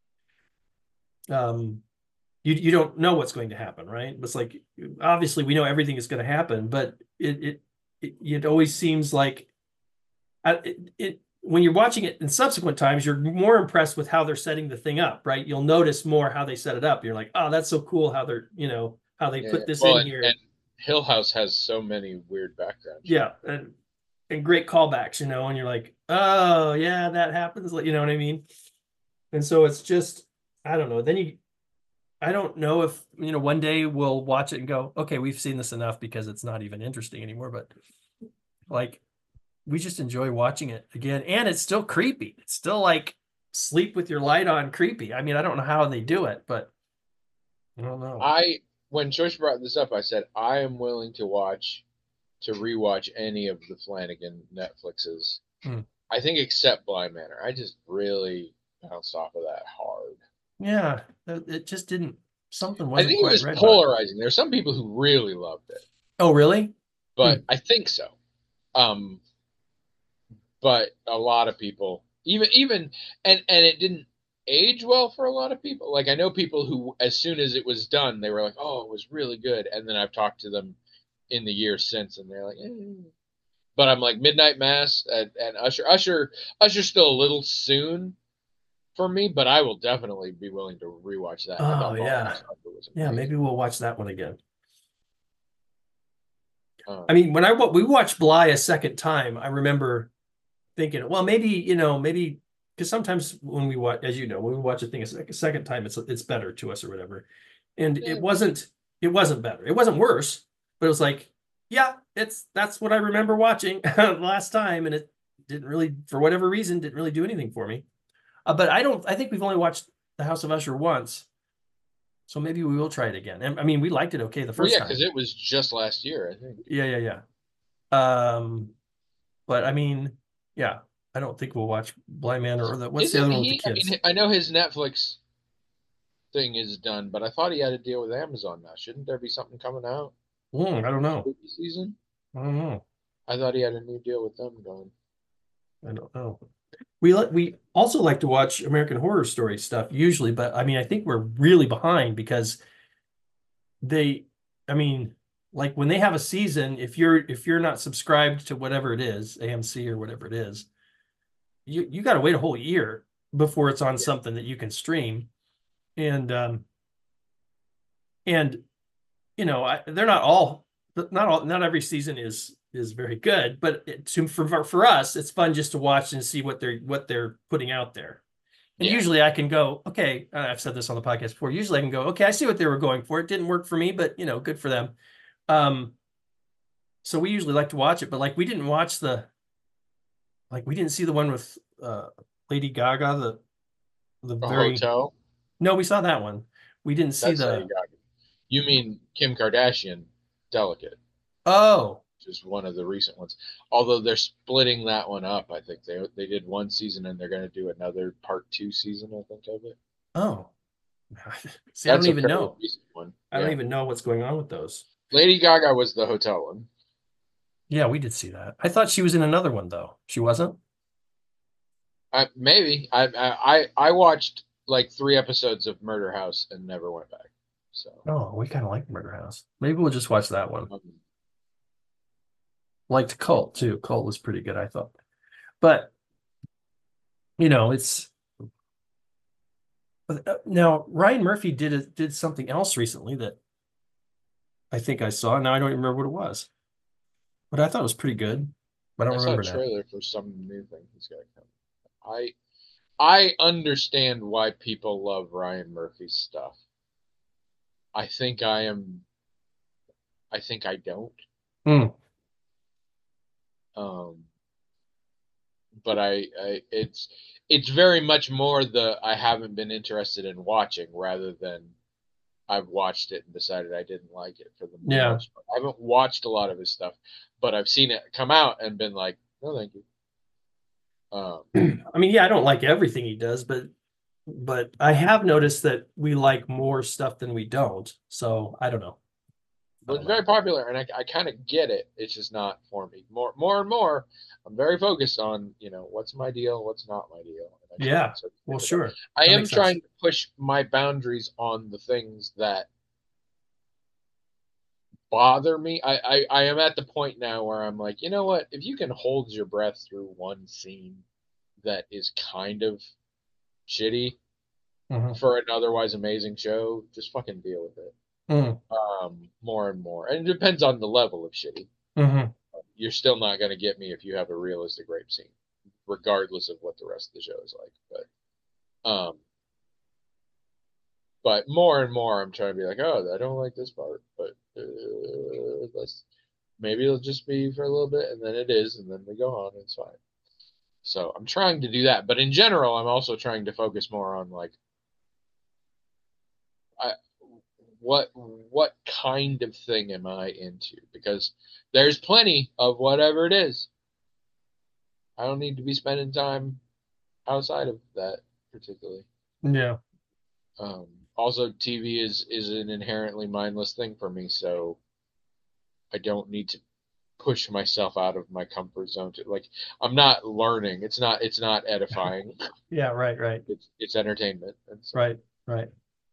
Um, you you don't know what's going to happen, right? It's like obviously we know everything is going to happen, but it it it, it always seems like uh, it, it when you're watching it in subsequent times, you're more impressed with how they're setting the thing up, right? You'll notice more how they set it up. You're like, oh, that's so cool how they're, you know, how they Yeah. put this Well, in and, here. and Hill House has so many weird backgrounds. Yeah, and and great callbacks, you know, and you're like, oh yeah, that happens, you know what I mean? And so it's just, I don't know. Then you, I don't know if, you know, one day we'll watch it and go, okay, we've seen this enough because it's not even interesting anymore. But like, we just enjoy watching it again, and it's still creepy. It's still like sleep with your light on creepy. I mean, I don't know how they do it, but I don't know. I when Joyce brought this up, I said I am willing to watch to rewatch any of the Flanagan Netflixes. Hmm. I think except Bly Manor. I just really bounced off of that hard. Yeah, it just didn't. Something I wasn't think it quite was right about it. polarizing. There are some people who really loved it, Oh, really? but I think so. Um, but a lot of people, even even, and and it didn't age well for a lot of people. Like I know people who, as soon as it was done, they were like, "Oh, it was really good," and then I've talked to them in the years since, and they're like, eh. But I'm like Midnight Mass and, and Usher. Usher, Usher's still a little soon for me, but I will definitely be willing to rewatch that. I Oh thought yeah, was yeah. Maybe we'll watch that one again. Um, I mean, when I we watched Bly a second time, I remember thinking, well, maybe you know, maybe because sometimes when we watch, as you know, when we watch a thing a second time, it's it's better to us or whatever. And yeah. it wasn't it wasn't better. It wasn't worse, but it was like, yeah, it's that's what I remember watching last time, and it didn't really, for whatever reason, didn't really do anything for me. Uh, but I don't. I think we've only watched The House of Usher once, so maybe we will try it again. And I mean, we liked it okay the well, first yeah, time. because it was just last year, I think. Yeah, yeah, yeah. Um, but I mean, yeah, I don't think we'll watch Bly Manor or the what's the Isn't other one with the he? I kids? mean, I know his Netflix thing is done, but I thought he had a deal with Amazon now. Shouldn't there be something coming out Mm, I don't know. spooky season? I don't know. I thought he had a new deal with them going. I don't know. We li- we also like to watch American Horror Story stuff usually, but I mean, I think we're really behind because they, I mean, like when they have a season, if you're if you're not subscribed to whatever it is, A M C or whatever it is, you you got to wait a whole year before it's on Yeah. something that you can stream, and um, and you know, I, they're not all not all not every season is is very good, but it, to, for for us, it's fun just to watch and see what they're what they're putting out there. And Yeah. usually I can go, okay, uh, I've said this on the podcast before. Usually I can go, okay, I see what they were going for. It didn't work for me, but you know, good for them. Um, so we usually like to watch it, but like we didn't watch the, like we didn't see the one with uh, Lady Gaga, the the A very hotel. no, we saw that one. We didn't see That's the. Lady Gaga. You mean Kim Kardashian, Delicate, Oh, which is one of the recent ones. Although they're splitting that one up. I think they they did one season and they're going to do another part two season. I think of it. oh. See, I That's don't a even fairly know. recent one. I don't Yeah. even know what's going on with those. Lady Gaga was the hotel one. Yeah, we did see that. I thought she was in another one though. She wasn't? I maybe I I I watched like three episodes of Murder House and never went back. So Oh, we kind of like Murder House. Maybe we'll just watch that one. um, Liked Cult too. Cult was pretty good, I thought. But you know, it's uh, now Ryan Murphy did a, did something else recently that I think I saw. Now I don't even remember what it was, but I thought it was pretty good. But I I don't saw a remember now. trailer for some new thing he's got coming. I I understand why people love Ryan Murphy's stuff. I think I am. I think I don't. Mm. Um, but I, I it's it's very much more the I haven't been interested in watching rather than I've watched it and decided I didn't like it for the Yeah. most part. I haven't watched a lot of his stuff, but I've seen it come out and been like, no, thank you. Um, I mean, yeah, I don't like everything he does, but but I have noticed that we like more stuff than we don't. So I don't know. I but don't it's know. very popular, and I, I kind of get it. It's just not for me. More, more and more, I'm very focused on, you know, what's my deal, what's not my deal. And I try Yeah. and sort of Well, stick with that. sure. I That am makes sense. trying to push my boundaries on the things that bother me. I, I, I am at the point now where I'm like, you know what? If you can hold your breath through one scene that is kind of shitty Mhm. for an otherwise amazing show, just fucking deal with it. Mhm. Um, more and more, and it depends on the level of shitty. Mhm. You're still not going to get me if you have a realistic rape scene, regardless of what the rest of the show is like. But, um, but more and more, I'm trying to be like, oh, I don't like this part, but uh, let's maybe it'll just be for a little bit, and then it is, and then we go on, and it's fine. So I'm trying to do that, but in general, I'm also trying to focus more on like, I, what what kind of thing am I into? Because there's plenty of whatever it is. I don't need to be spending time outside of that particularly. Yeah. Um, also, T V is is an inherently mindless thing for me, so I don't need to push myself out of my comfort zone. To like, I'm not learning. It's not. It's not edifying. Yeah. Right. Right. It's it's entertainment. And so, Right. Right.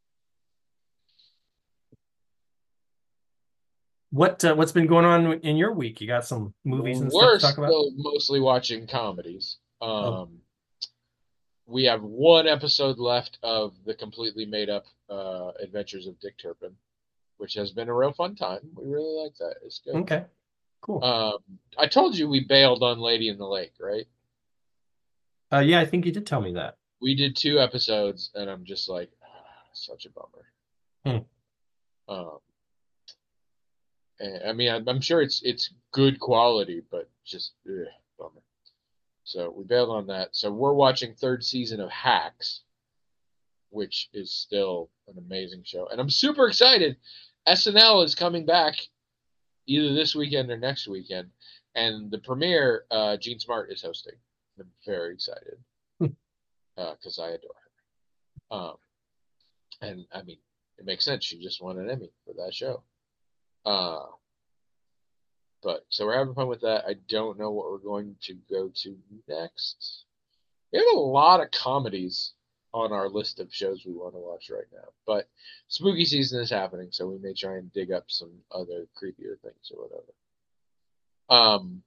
What uh, what's been going on in your week? You got some movies and stuff we're to talk about? still mostly watching comedies. Oh, Um, we have one episode left of the completely made up uh, Adventures of Dick Turpin, which has been a real fun time. We really like that. It's good. okay. Cool. Um, I told you we bailed on Lady in the Lake, right? Uh, yeah, I think you did tell me that. We did two episodes, and I'm just like, ah, such a bummer. Hmm. Um, and, I mean, I'm, I'm sure it's it's good quality, but just ugh, bummer. So we bailed on that. So we're watching third season of Hacks, which is still an amazing show, and I'm super excited. S N L is coming back either this weekend or next weekend, and the premiere, uh, Gene Smart is hosting. I'm very excited because uh, I adore her. Um, and I mean, it makes sense. She just won an Emmy for that show. Uh, but so we're having fun with that. I don't know what we're going to go to next. We have a lot of comedies on our list of shows we want to watch right now, but spooky season is happening, so we may try and dig up some other creepier things or whatever. Um,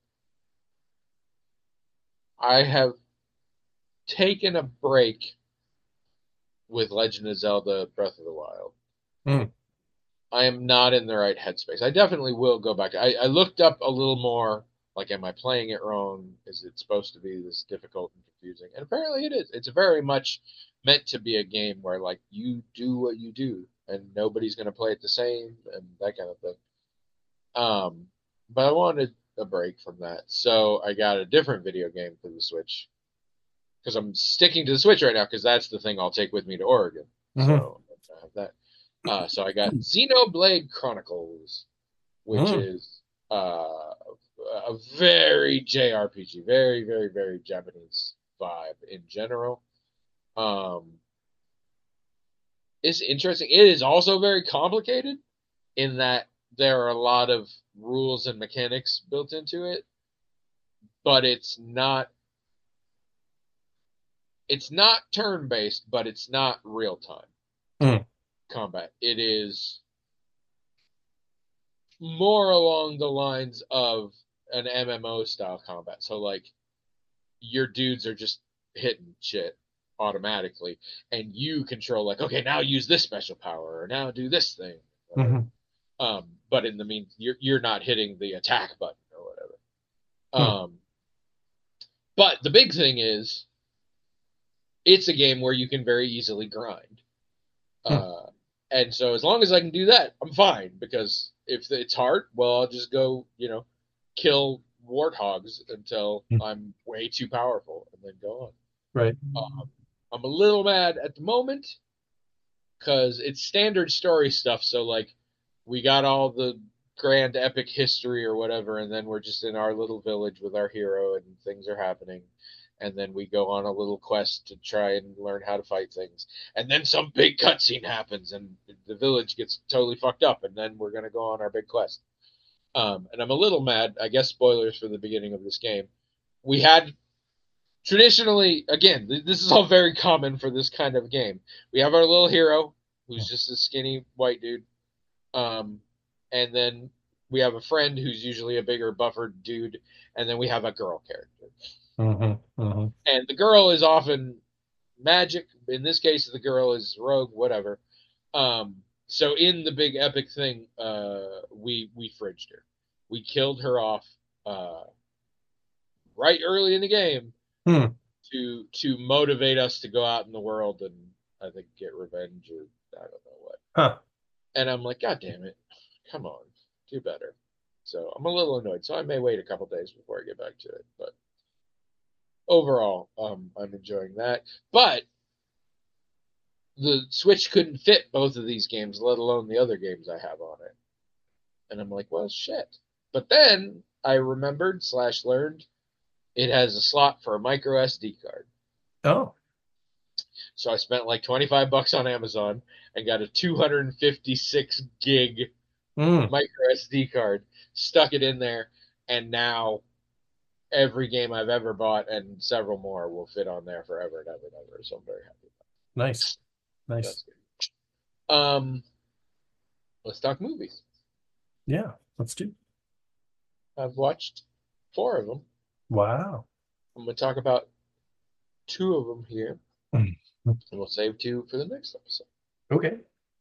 I have taken a break with Legend of Zelda Breath of the Wild. Mm. I am not in the right headspace. I definitely will go back. I, I looked up a little more, like, am I playing it wrong? Is it supposed to be this difficult and confusing? And apparently it is. It's very much meant to be a game where, like, you do what you do, and nobody's going to play it the same, and that kind of thing. Um, but I wanted a break from that, so I got a different video game for the Switch. Because I'm sticking to the Switch right now, because that's the thing I'll take with me to Oregon. Mhm. So I have that. Uh, so I got Xenoblade Chronicles, which Mm. is uh, a very J R P G, very, very, very Japanese vibe in general. Um, it's interesting. It is also very complicated in that there are a lot of rules and mechanics built into it, but it's not. It's not turn-based, but it's not real-time Mm. combat. It is more along the lines of an M M O style combat. So like your dudes are just hitting shit automatically, and you control like, okay, now use this special power, or now do this thing. Mhm. Um, but in the mean, you're you're not hitting the attack button or whatever. Hmm. Um, but the big thing is, it's a game where you can very easily grind. Hmm. Uh, and so as long as I can do that, I'm fine. Because if it's hard, well, I'll just go, you know, kill warthogs until Hmm. I'm way too powerful, and then go on. Right. Um, I'm a little mad at the moment because it's standard story stuff. So like, we got all the grand epic history or whatever, and then we're just in our little village with our hero, and things are happening. And then we go on a little quest to try and learn how to fight things. And then some big cutscene happens, and the village gets totally fucked up, and then we're gonna go on our big quest. Um, and I'm a little mad. I guess spoilers for the beginning of this game. We had traditionally, again, this is all very common for this kind of game. We have our little hero, who's just a skinny white dude, um, and then we have a friend who's usually a bigger, buffered dude, and then we have a girl character. Mm-hmm, mm-hmm. And the girl is often magic. In this case, the girl is rogue, whatever. Um, so in the big epic thing, uh, we we fridged her. We killed her off uh, right early in the game Hmm. to to motivate us to go out in the world and I think get revenge or I don't know what. Huh. And I'm like, God damn it, come on, do better. So I'm a little annoyed. So I may wait a couple days before I get back to it, but overall, um, I'm enjoying that. But the Switch couldn't fit both of these games, let alone the other games I have on it. And I'm like, well, shit. But then I remembered slash learned it has a slot for a micro S D card. Oh, So I spent like twenty-five bucks on Amazon and got a two hundred fifty-six gig mm. micro S D card, stuck it in there, and now every game I've ever bought and several more will fit on there forever and ever and ever. So I'm very happy about Nice, that. nice. That's good. Um, let's talk movies. Yeah, let's do. I've watched four of them. Wow. I'm going to talk about two of them here, Mm. and we'll save two for the next episode. Okay.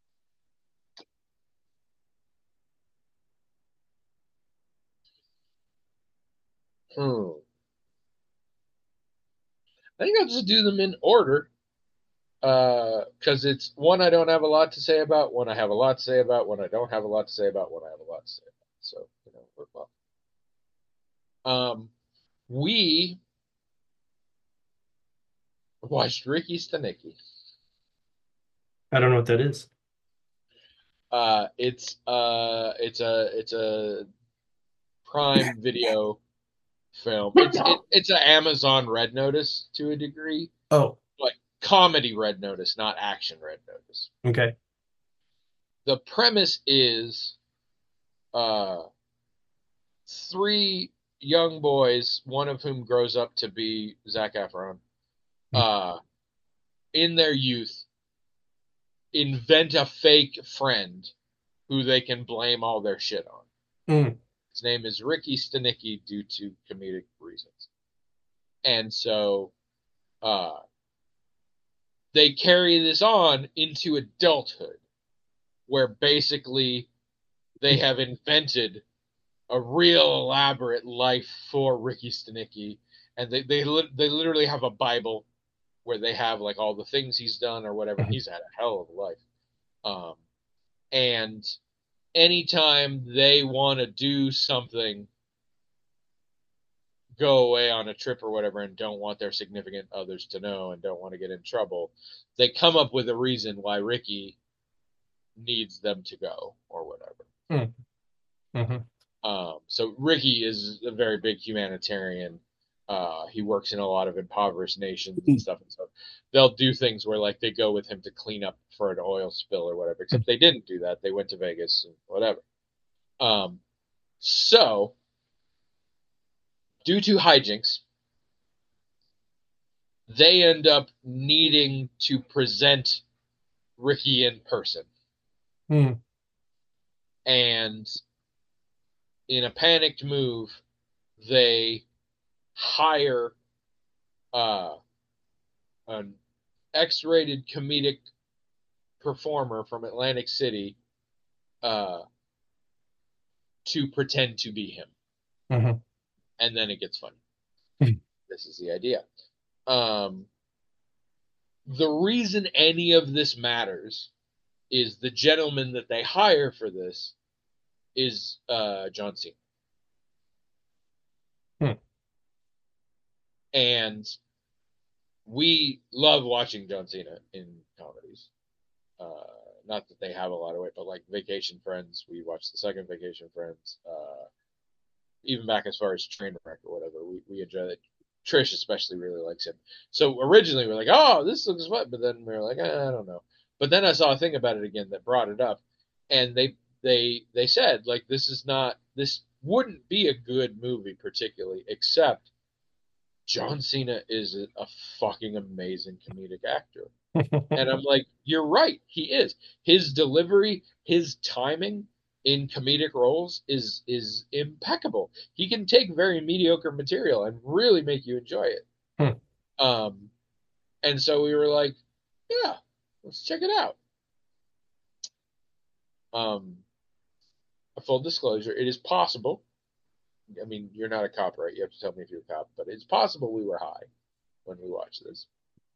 Hmm. I think I'll just do them in order. Because uh, it's one I don't have a lot to say about, one I have a lot to say about, one I don't have a lot to say about, one I have a lot to say about. So, you know, work well. Um, we watched Ricky Stanicky. I don't know what that is. Uh, it's uh, it's a it's a Prime Video film. It's it, it's an Amazon Red Notice to a degree. Oh, But comedy Red Notice, not action Red Notice. okay. The premise is uh, three young boys, one of whom grows up to be Zac Efron, uh, in their youth, invent a fake friend who they can blame all their shit on. Mm. His name is Ricky Stanicky due to comedic reasons. And so uh, they carry this on into adulthood, where basically they have invented a real elaborate life for Ricky Stanicky, and they they they literally have a Bible where they have like all the things he's done or whatever. Mhm. He's had a hell of a life, um, and anytime they want to do something, go away on a trip or whatever, and don't want their significant others to know and don't want to get in trouble, they come up with a reason why Ricky needs them to go or whatever. Mm. Mm-hmm. Um, so Ricky is a very big humanitarian. Uh, he works in a lot of impoverished nations and stuff, and so they'll do things where like they go with him to clean up for an oil spill or whatever. Except they didn't do that; they went to Vegas and whatever. Um, so due to hijinks, they end up needing to present Ricky in person, Mm. and in a panicked move, they hire uh, an X-rated comedic performer from Atlantic City uh, to pretend to be him. Mm-hmm. And then it gets funny. Mhm. This is the idea. Um, the reason any of this matters is the gentleman that they hire for this is uh, John Cena. Hmm. And we love watching John Cena in comedies. Uh, not that they have a lot of weight, but like Vacation Friends, we watched the second Vacation Friends. Uh, even back as far as Trainwreck or whatever, we, we enjoy it. Trish especially really likes him. So originally we we're like, oh, this looks fun, but then we were like, eh, I don't know. But then I saw a thing about it again that brought it up, and they they they said like this is not this wouldn't be a good movie particularly, except John Cena is a, a fucking amazing comedic actor. And I'm like, you're right, he is. His delivery, his timing in comedic roles is is impeccable. He can take very mediocre material and really make you enjoy it. Hmm. Um, and so we were like, yeah, let's check it out. Um, a full disclosure, it is possible. I mean, you're not a cop, right? You have to tell me if you're a cop, but it's possible we were high when we watched this.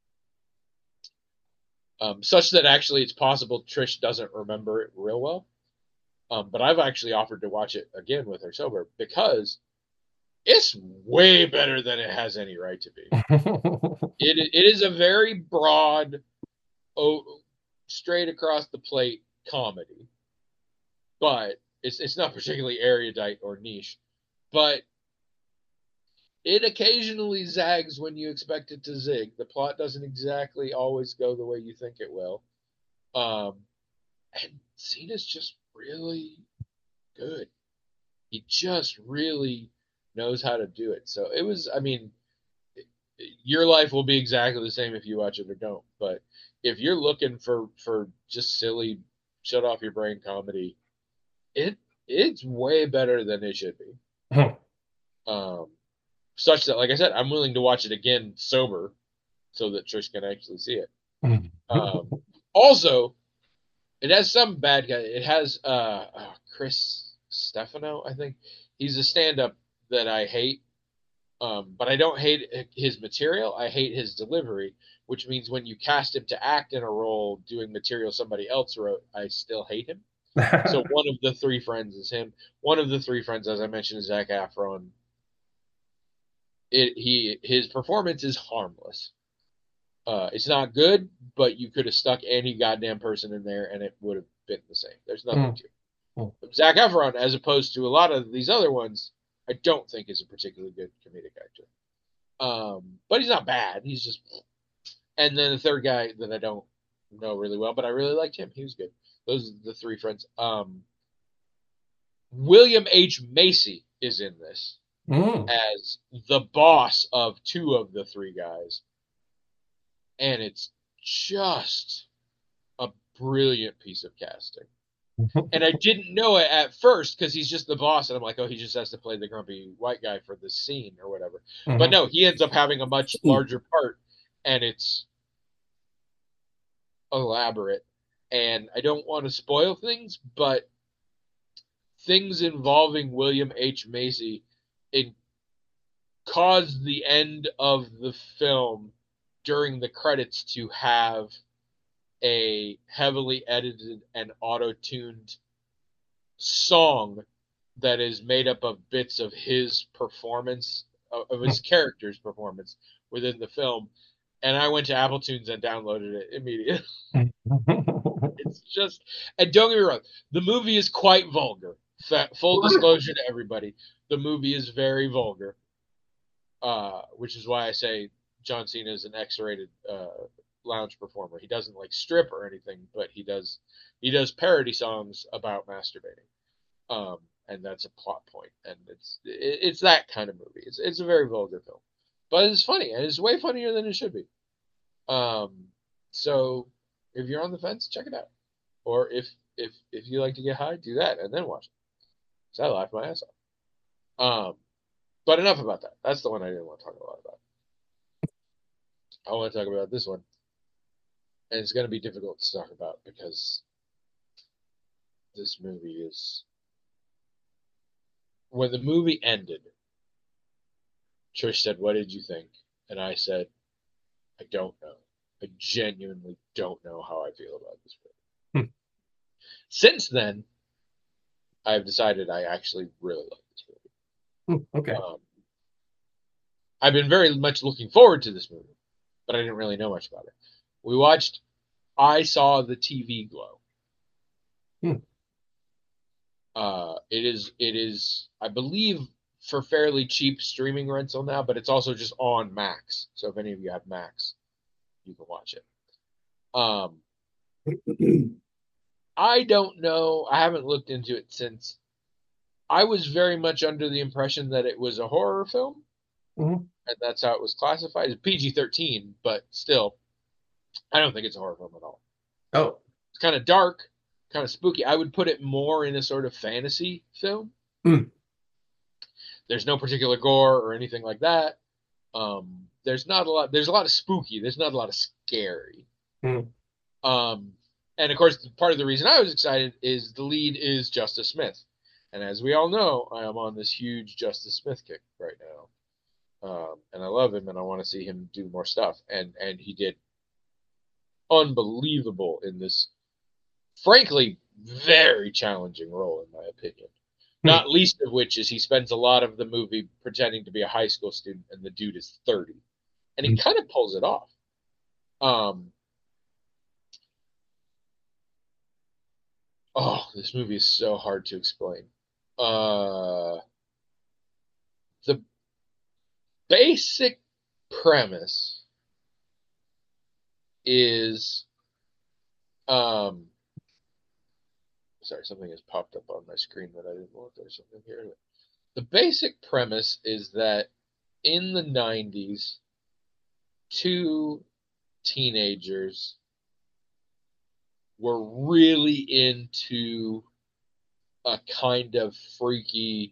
Um, such that actually it's possible Trish doesn't remember it real well. Um, but I've actually offered to watch it again with her sober because it's way better than it has any right to be. it it is a very broad, oh, straight across the plate comedy, but it's it's not particularly erudite or niche. But it occasionally zags when you expect it to zig. The plot doesn't exactly always go the way you think it will. Um, and Cena's just really good. He just really knows how to do it. So it was, I mean, your life will be exactly the same if you watch it or don't. But if you're looking for for just silly, shut off your brain comedy, it it's way better than it should be. um, such that, like I said, I'm willing to watch it again sober, so that Trish can actually see it. um, also, it has some bad guy. It has uh, oh, Chris Stefano, I think. He's a stand-up that I hate. Um, but I don't hate his material. I hate his delivery, which means when you cast him to act in a role doing material somebody else wrote, I still hate him. So one of the three friends is him. One of the three friends, as I mentioned, is Zac Efron. It, he his performance is harmless. Uh, it's not good, but you could have stuck any goddamn person in there and it would have been the same. There's nothing mm. to it. Mm. Zac Efron, as opposed to a lot of these other ones, I don't think is a particularly good comedic actor. Um, but he's not bad. He's just... And then the third guy that I don't know really well, but I really liked him. He was good. Those are the three friends. Um, William H. Macy is in this mm. as the boss of two of the three guys. And it's just a brilliant piece of casting. And I didn't know it at first because he's just the boss, and I'm like, oh, he just has to play the grumpy white guy for this scene or whatever. Mm-hmm. But no, he ends up having a much larger part, and it's elaborate. And I don't want to spoil things, but things involving William H. Macy it caused the end of the film during the credits to have a heavily edited and auto-tuned song that is made up of bits of his performance, of his character's performance within the film. And I went to Apple Tunes and downloaded it immediately. It's just, and don't get me wrong, the movie is quite vulgar. Full disclosure to everybody, the movie is very vulgar, uh, which is why I say John Cena is an X-rated uh, lounge performer. He doesn't like strip or anything, but he does he does parody songs about masturbating, um, and that's a plot point. And it's it, it's that kind of movie. It's it's a very vulgar film, but it's funny, and it's way funnier than it should be. Um, so if you're on the fence, check it out, or if if if you like to get high, do that and then watch it. So I laughed my ass off. Um, but enough about that. That's the one I didn't want to talk a lot about. I want to talk about this one. And it's going to be difficult to talk about because this movie is... When the movie ended, Trish said, what did you think? And I said, I don't know. I genuinely don't know how I feel about this movie. Hmm. Since then, I've decided I actually really like this movie. Hmm, okay. Um, I've been very much looking forward to this movie, but I didn't really know much about it. We watched I saw the T V glow. Hmm. Uh, it is it is I believe for fairly cheap streaming rental now, but it's also just on Max. So if any of you have Max, you can watch it. Um, I don't know. I haven't looked into it since. I was very much under the impression that it was a horror film, Mhm. and that's how it was classified. It's P G thirteen, but still, I don't think it's a horror film at all. Oh, It's kind of dark, kind of spooky. I would put it more in a sort of fantasy film. Hmm. There's no particular gore or anything like that. Um, there's not a lot. There's a lot of spooky. There's not a lot of scary. Hmm. Um, and of course, part of the reason I was excited is the lead is Justice Smith, and as we all know, I am on this huge Justice Smith kick right now, um, and I love him, and I want to see him do more stuff. And and he did unbelievable in this, frankly, very challenging role, in my opinion. Not least of which is he spends a lot of the movie pretending to be a high school student, and the dude is thirty, and he kind of pulls it off. Um, oh, this movie is so hard to explain. Uh, the basic premise is, um, sorry, something has popped up on my screen that I didn't want. There's something here. The basic premise is that in the nineties, two teenagers were really into a kind of freaky,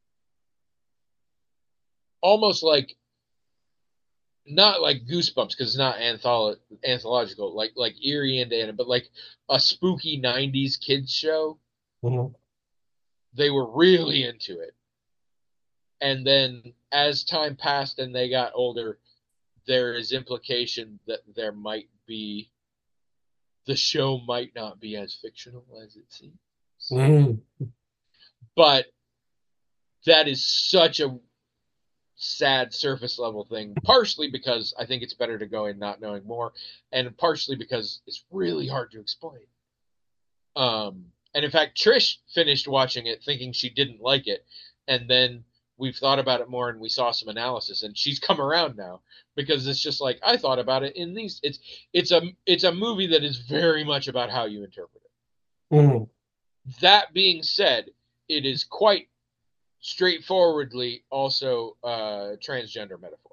almost like, not like Goosebumps because it's not antholo- anthological, like like Eerie Indiana, but like a spooky nineties kids show. Mhm. They were really into it. And then as time passed and they got older, there is implication that there might be, the show might not be as fictional as it seems. Mhm. But that is such a sad surface level thing, partially because I think it's better to go in not knowing more, and partially because it's really hard to explain. Um, and in fact, Trish finished watching it thinking she didn't like it, and then we've thought about it more and we saw some analysis, and she's come around now because it's just like, I thought about it in these. It's it's a it's a movie that is very much about how you interpret it. Mhm. That being said, it is quite straightforwardly also a transgender metaphor.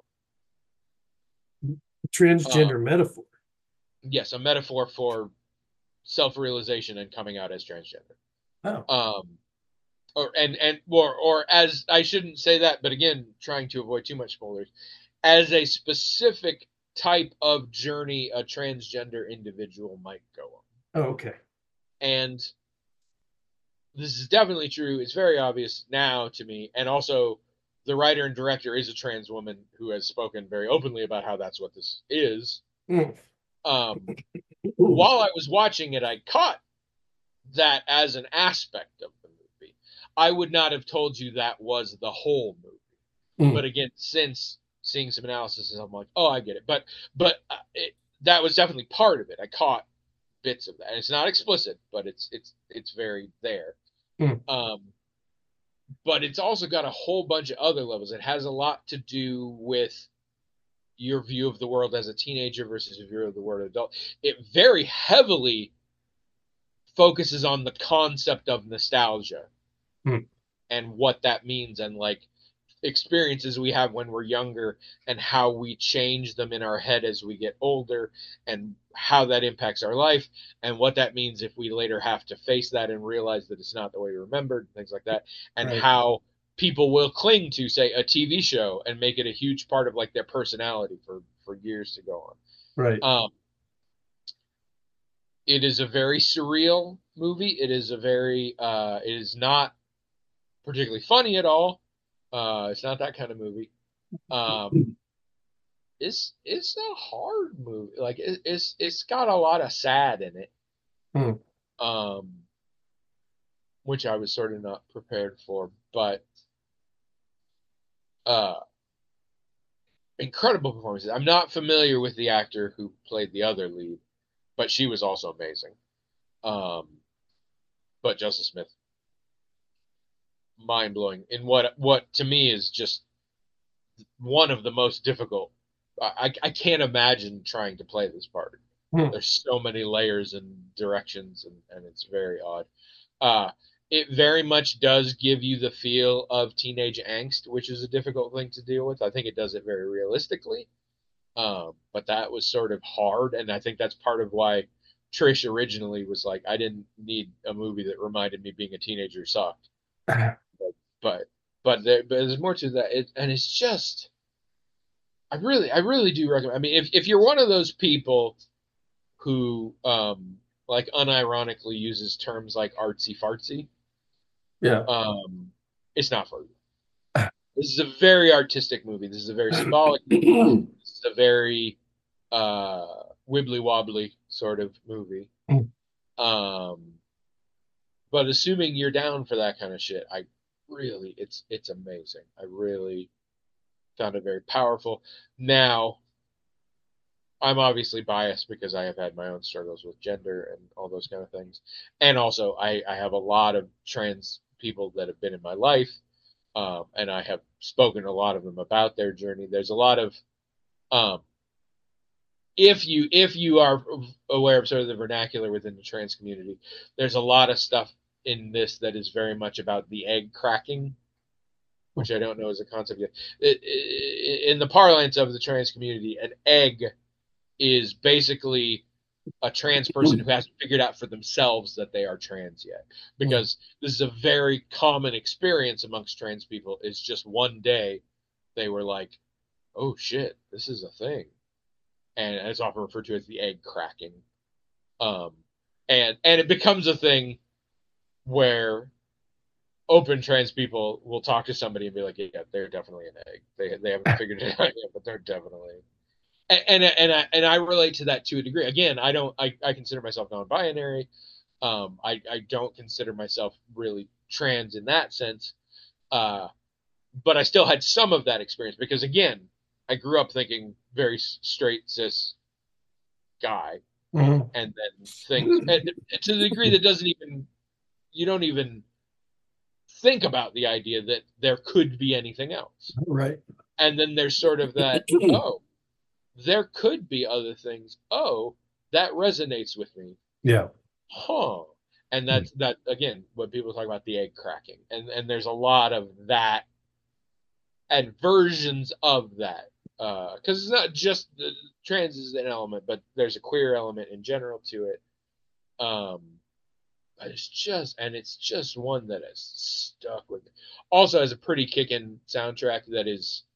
Transgender Um, metaphor. yes, a metaphor for self-realization and coming out as transgender. Oh. Um, or and and or or as I shouldn't say that, but again, trying to avoid too much spoilers, as a specific type of journey a transgender individual might go on. Oh, okay. And this is definitely true. It's very obvious now to me, and also the writer and director is a trans woman who has spoken very openly about how that's what this is. Mm. Um, while I was watching it, I caught that as an aspect of the movie. I would not have told you that was the whole movie. Mm. But again, since seeing some analysis, I'm like, oh, I get it. But but uh, it, that was definitely part of it. I caught bits of that, and it's not explicit, but it's it's it's very there. Mm. Um, but it's also got a whole bunch of other levels. It has a lot to do with your view of the world as a teenager versus your view of the world as an adult. It very heavily focuses on the concept of nostalgia Hmm. and what that means, and like experiences we have when we're younger and how we change them in our head as we get older, and how that impacts our life, and what that means if we later have to face that and realize that it's not the way we remembered, things like that, and Right. how people will cling to, say, a T V show and make it a huge part of like their personality for for years to go on. Right. Um, it is a very surreal movie. It is a very, uh, it is not particularly funny at all. Uh, it's not that kind of movie. Um, it's it's a hard movie. Like it, it's it's got a lot of sad in it. Hmm. Um, which I was sort of not prepared for, but uh, incredible performances. I'm not familiar with the actor who played the other lead. but she was also amazing. Um, but Justice Smith, mind blowing in what what to me is just one of the most difficult. I I can't imagine trying to play this part. Hmm. There's so many layers and directions, and, and it's very odd. Uh, it very much does give you the feel of teenage angst, which is a difficult thing to deal with. I think it does it very realistically. Um, but that was sort of hard, and I think that's part of why Trish originally was like, I didn't need a movie that reminded me being a teenager sucked. but but but, there, but there's more to that, it, and it's just, I really I really do recommend. I mean, if if you're one of those people who um like unironically uses terms like artsy fartsy, Yeah. um, it's not for you. This is a very artistic movie. This is a very symbolic movie. This is a very uh, wibbly wobbly sort of movie. Um, but assuming you're down for that kind of shit, I really, it's it's amazing. I really found it very powerful. Now, I'm obviously biased because I have had my own struggles with gender and all those kind of things, and also I, I have a lot of trans people that have been in my life. Um, and I have spoken to a lot of them about their journey. There's a lot of, um, if you if you are aware of sort of the vernacular within the trans community, there's a lot of stuff in this that is very much about the egg cracking, which I don't know is a concept yet. It, it, in the parlance of the trans community, an egg is basically a trans person who hasn't figured out for themselves that they are trans yet, because this is a very common experience amongst trans people. Is just one day they were like, oh shit, this is a thing, and it's often referred to as the egg cracking. Um, and and it becomes a thing where open trans people will talk to somebody and be like, yeah, they're definitely an egg. They they haven't figured it out yet, but they're definitely. And, and and I and I relate to that to a degree. Again, I don't. I, I consider myself non-binary. Um, I I don't consider myself really trans in that sense. Uh, but I still had some of that experience because, again, I grew up thinking very straight cis guy, Mhm. and then things and, and to the degree that doesn't even you don't even think about the idea that there could be anything else. Right. And then there's sort of that, oh, there could be other things. Oh, that resonates with me. Yeah. Huh. And that's that again, when people talk about the egg cracking. And and there's a lot of that and versions of that. Uh, because it's not just the trans is an element, but there's a queer element in general to it. Um but it's just and it's just one that has stuck with me. Also has a pretty kicking soundtrack that is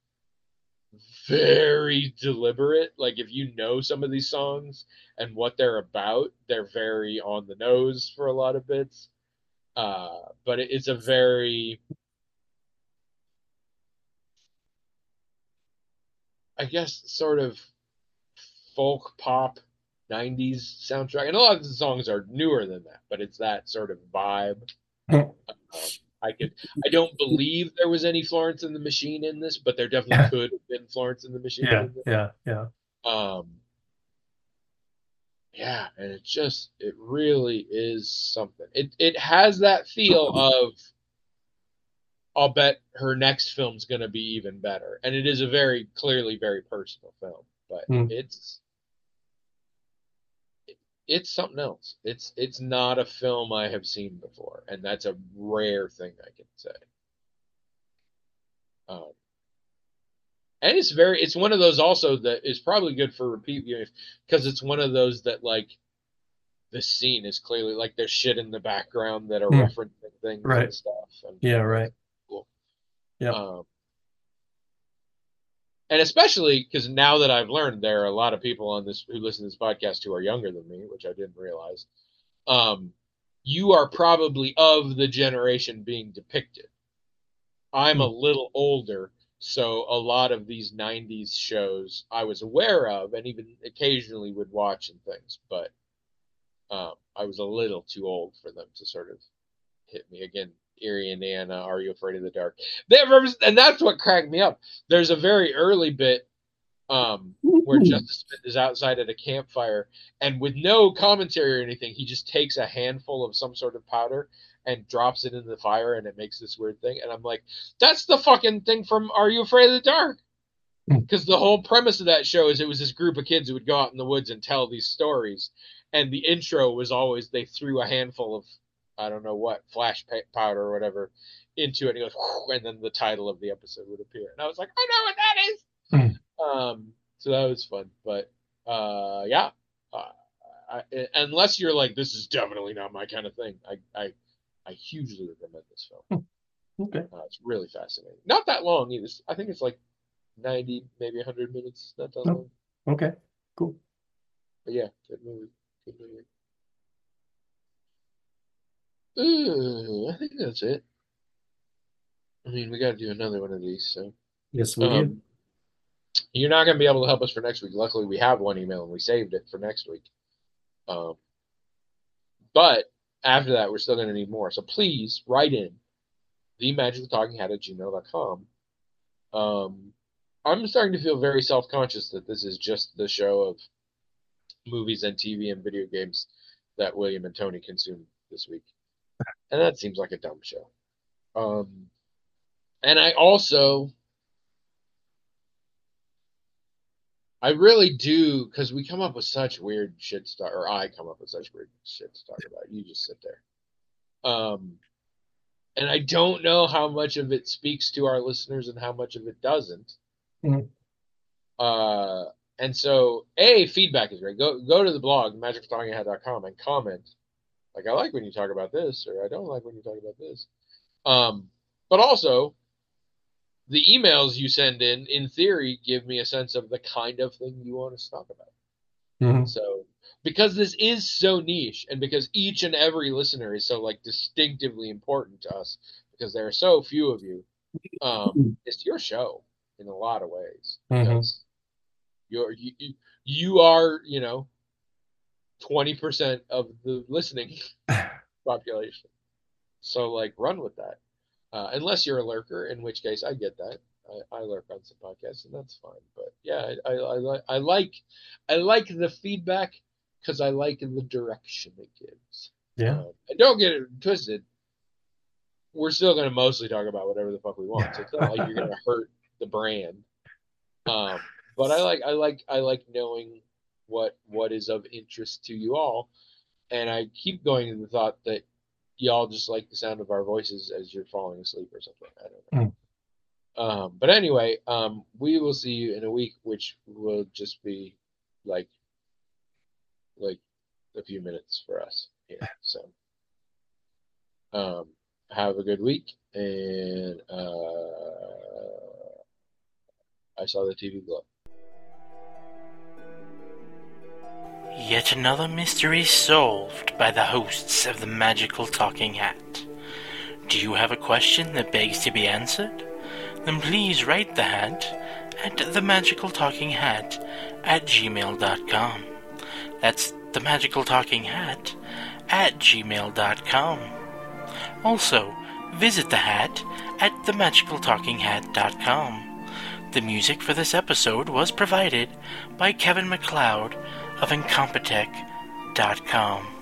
very deliberate. Like if you know some of these songs and what they're about, they're very on the nose for a lot of bits. Uh, but it, it's a very, I guess, sort of folk pop nineties soundtrack. And a lot of the songs are newer than that, but it's that sort of vibe. um, I could. I don't believe there was any Florence and the Machine in this, but there definitely could have been Florence and the Machine. Yeah. In this. Yeah. Yeah. Um. Yeah, and it just it really is something. It it has that feel of, I'll bet her next film's going to be even better, and it is a very clearly very personal film, but Mm. it's it's something else. It's it's not a film I have seen before, and that's a rare thing I can say. Um, and it's very it's one of those also that is probably good for repeat viewing because it's one of those that like the scene is clearly like there's shit in the background that are Hmm. referencing things Right. and stuff. And Yeah. Right. cool. Yep. Um, and especially because now that I've learned there are a lot of people on this who listen to this podcast who are younger than me, which I didn't realize. Um, you are probably of the generation being depicted. I'm Hmm. a little older, so a lot of these nineties shows I was aware of and even occasionally would watch and things, but um, I was a little too old for them to sort of hit me. Again, Eerie and Anna, Are You Afraid of the Dark? They, and that's what cracked me up. There's a very early bit um, where Justice Smith is outside at a campfire, and with no commentary or anything, he just takes a handful of some sort of powder and drops it in the fire, and it makes this weird thing. And I'm like, that's the fucking thing from Are You Afraid of the Dark? Because the whole premise of that show is it was this group of kids who would go out in the woods and tell these stories, and the intro was always they threw a handful of, I don't know what, flash powder or whatever into it, and, it goes, and then the title of the episode would appear. And I was like, I know what that is! Um, so that was fun, but uh, yeah, uh, I, unless you're like, this is definitely not my kind of thing, I I, I hugely recommend this film. Okay, uh, it's really fascinating. Not that long either. I think it's like ninety, maybe one hundred minutes. Not that long. Okay, cool. But yeah, good movie. Good movie. Ooh, I think that's it. I mean, we got to do another one of these. So yes, we um, do. You're not going to be able to help us for next week. Luckily, we have one email and we saved it for next week. Um, but after that, we're still going to need more. So please write in the magical talking hat at gmail dot com. Um, I'm starting to feel very self-conscious that this is just the show of movies and T V and video games that William and Tony consumed this week. And that seems like a dumb show. Um, and I also... I really do, because we come up with such weird shit stuff, or I come up with such weird shit to talk about. You just sit there. Um, and I don't know how much of it speaks to our listeners and how much of it doesn't. Mm-hmm. Uh, and so, A, feedback is great. Go go to the blog, magic talking hat dot com, and comment. Like, I like when you talk about this, or I don't like when you talk about this. Um, but also... the emails you send in, in theory, give me a sense of the kind of thing you want us to talk about. Mm-hmm. So, because this is so niche, and because each and every listener is so like distinctively important to us, because there are so few of you, um, it's your show in a lot of ways. Mm-hmm. Because you're you, you are you know twenty percent of the listening population. So like, run with that. Uh, unless you're a lurker, in which case I get that. I, I lurk on some podcasts, and that's fine. But yeah, I I, I, I like I like the feedback because I like the direction it gives. Yeah. Um, and don't get it twisted. We're still going to mostly talk about whatever the fuck we want. So it's not like you're going to hurt the brand. Um, but I like I like I like knowing what what is of interest to you all, and I keep going to the thought that y'all just like the sound of our voices as you're falling asleep or something. I don't know. Mm. Um, but anyway, um, we will see you in a week, which will just be like, like a few minutes for us here. So, um, have a good week, and uh, I saw the T V glow. Yet another mystery solved by the hosts of the Magical Talking Hat. Do you have a question that begs to be answered? Then please write the hat at the Magical Talking Hat at gmail dot com. That's the Magical Talking Hat at gmail dot com. Also, visit the hat at the magical talking hat dot com. The music for this episode was provided by Kevin MacLeod of incompetech dot com.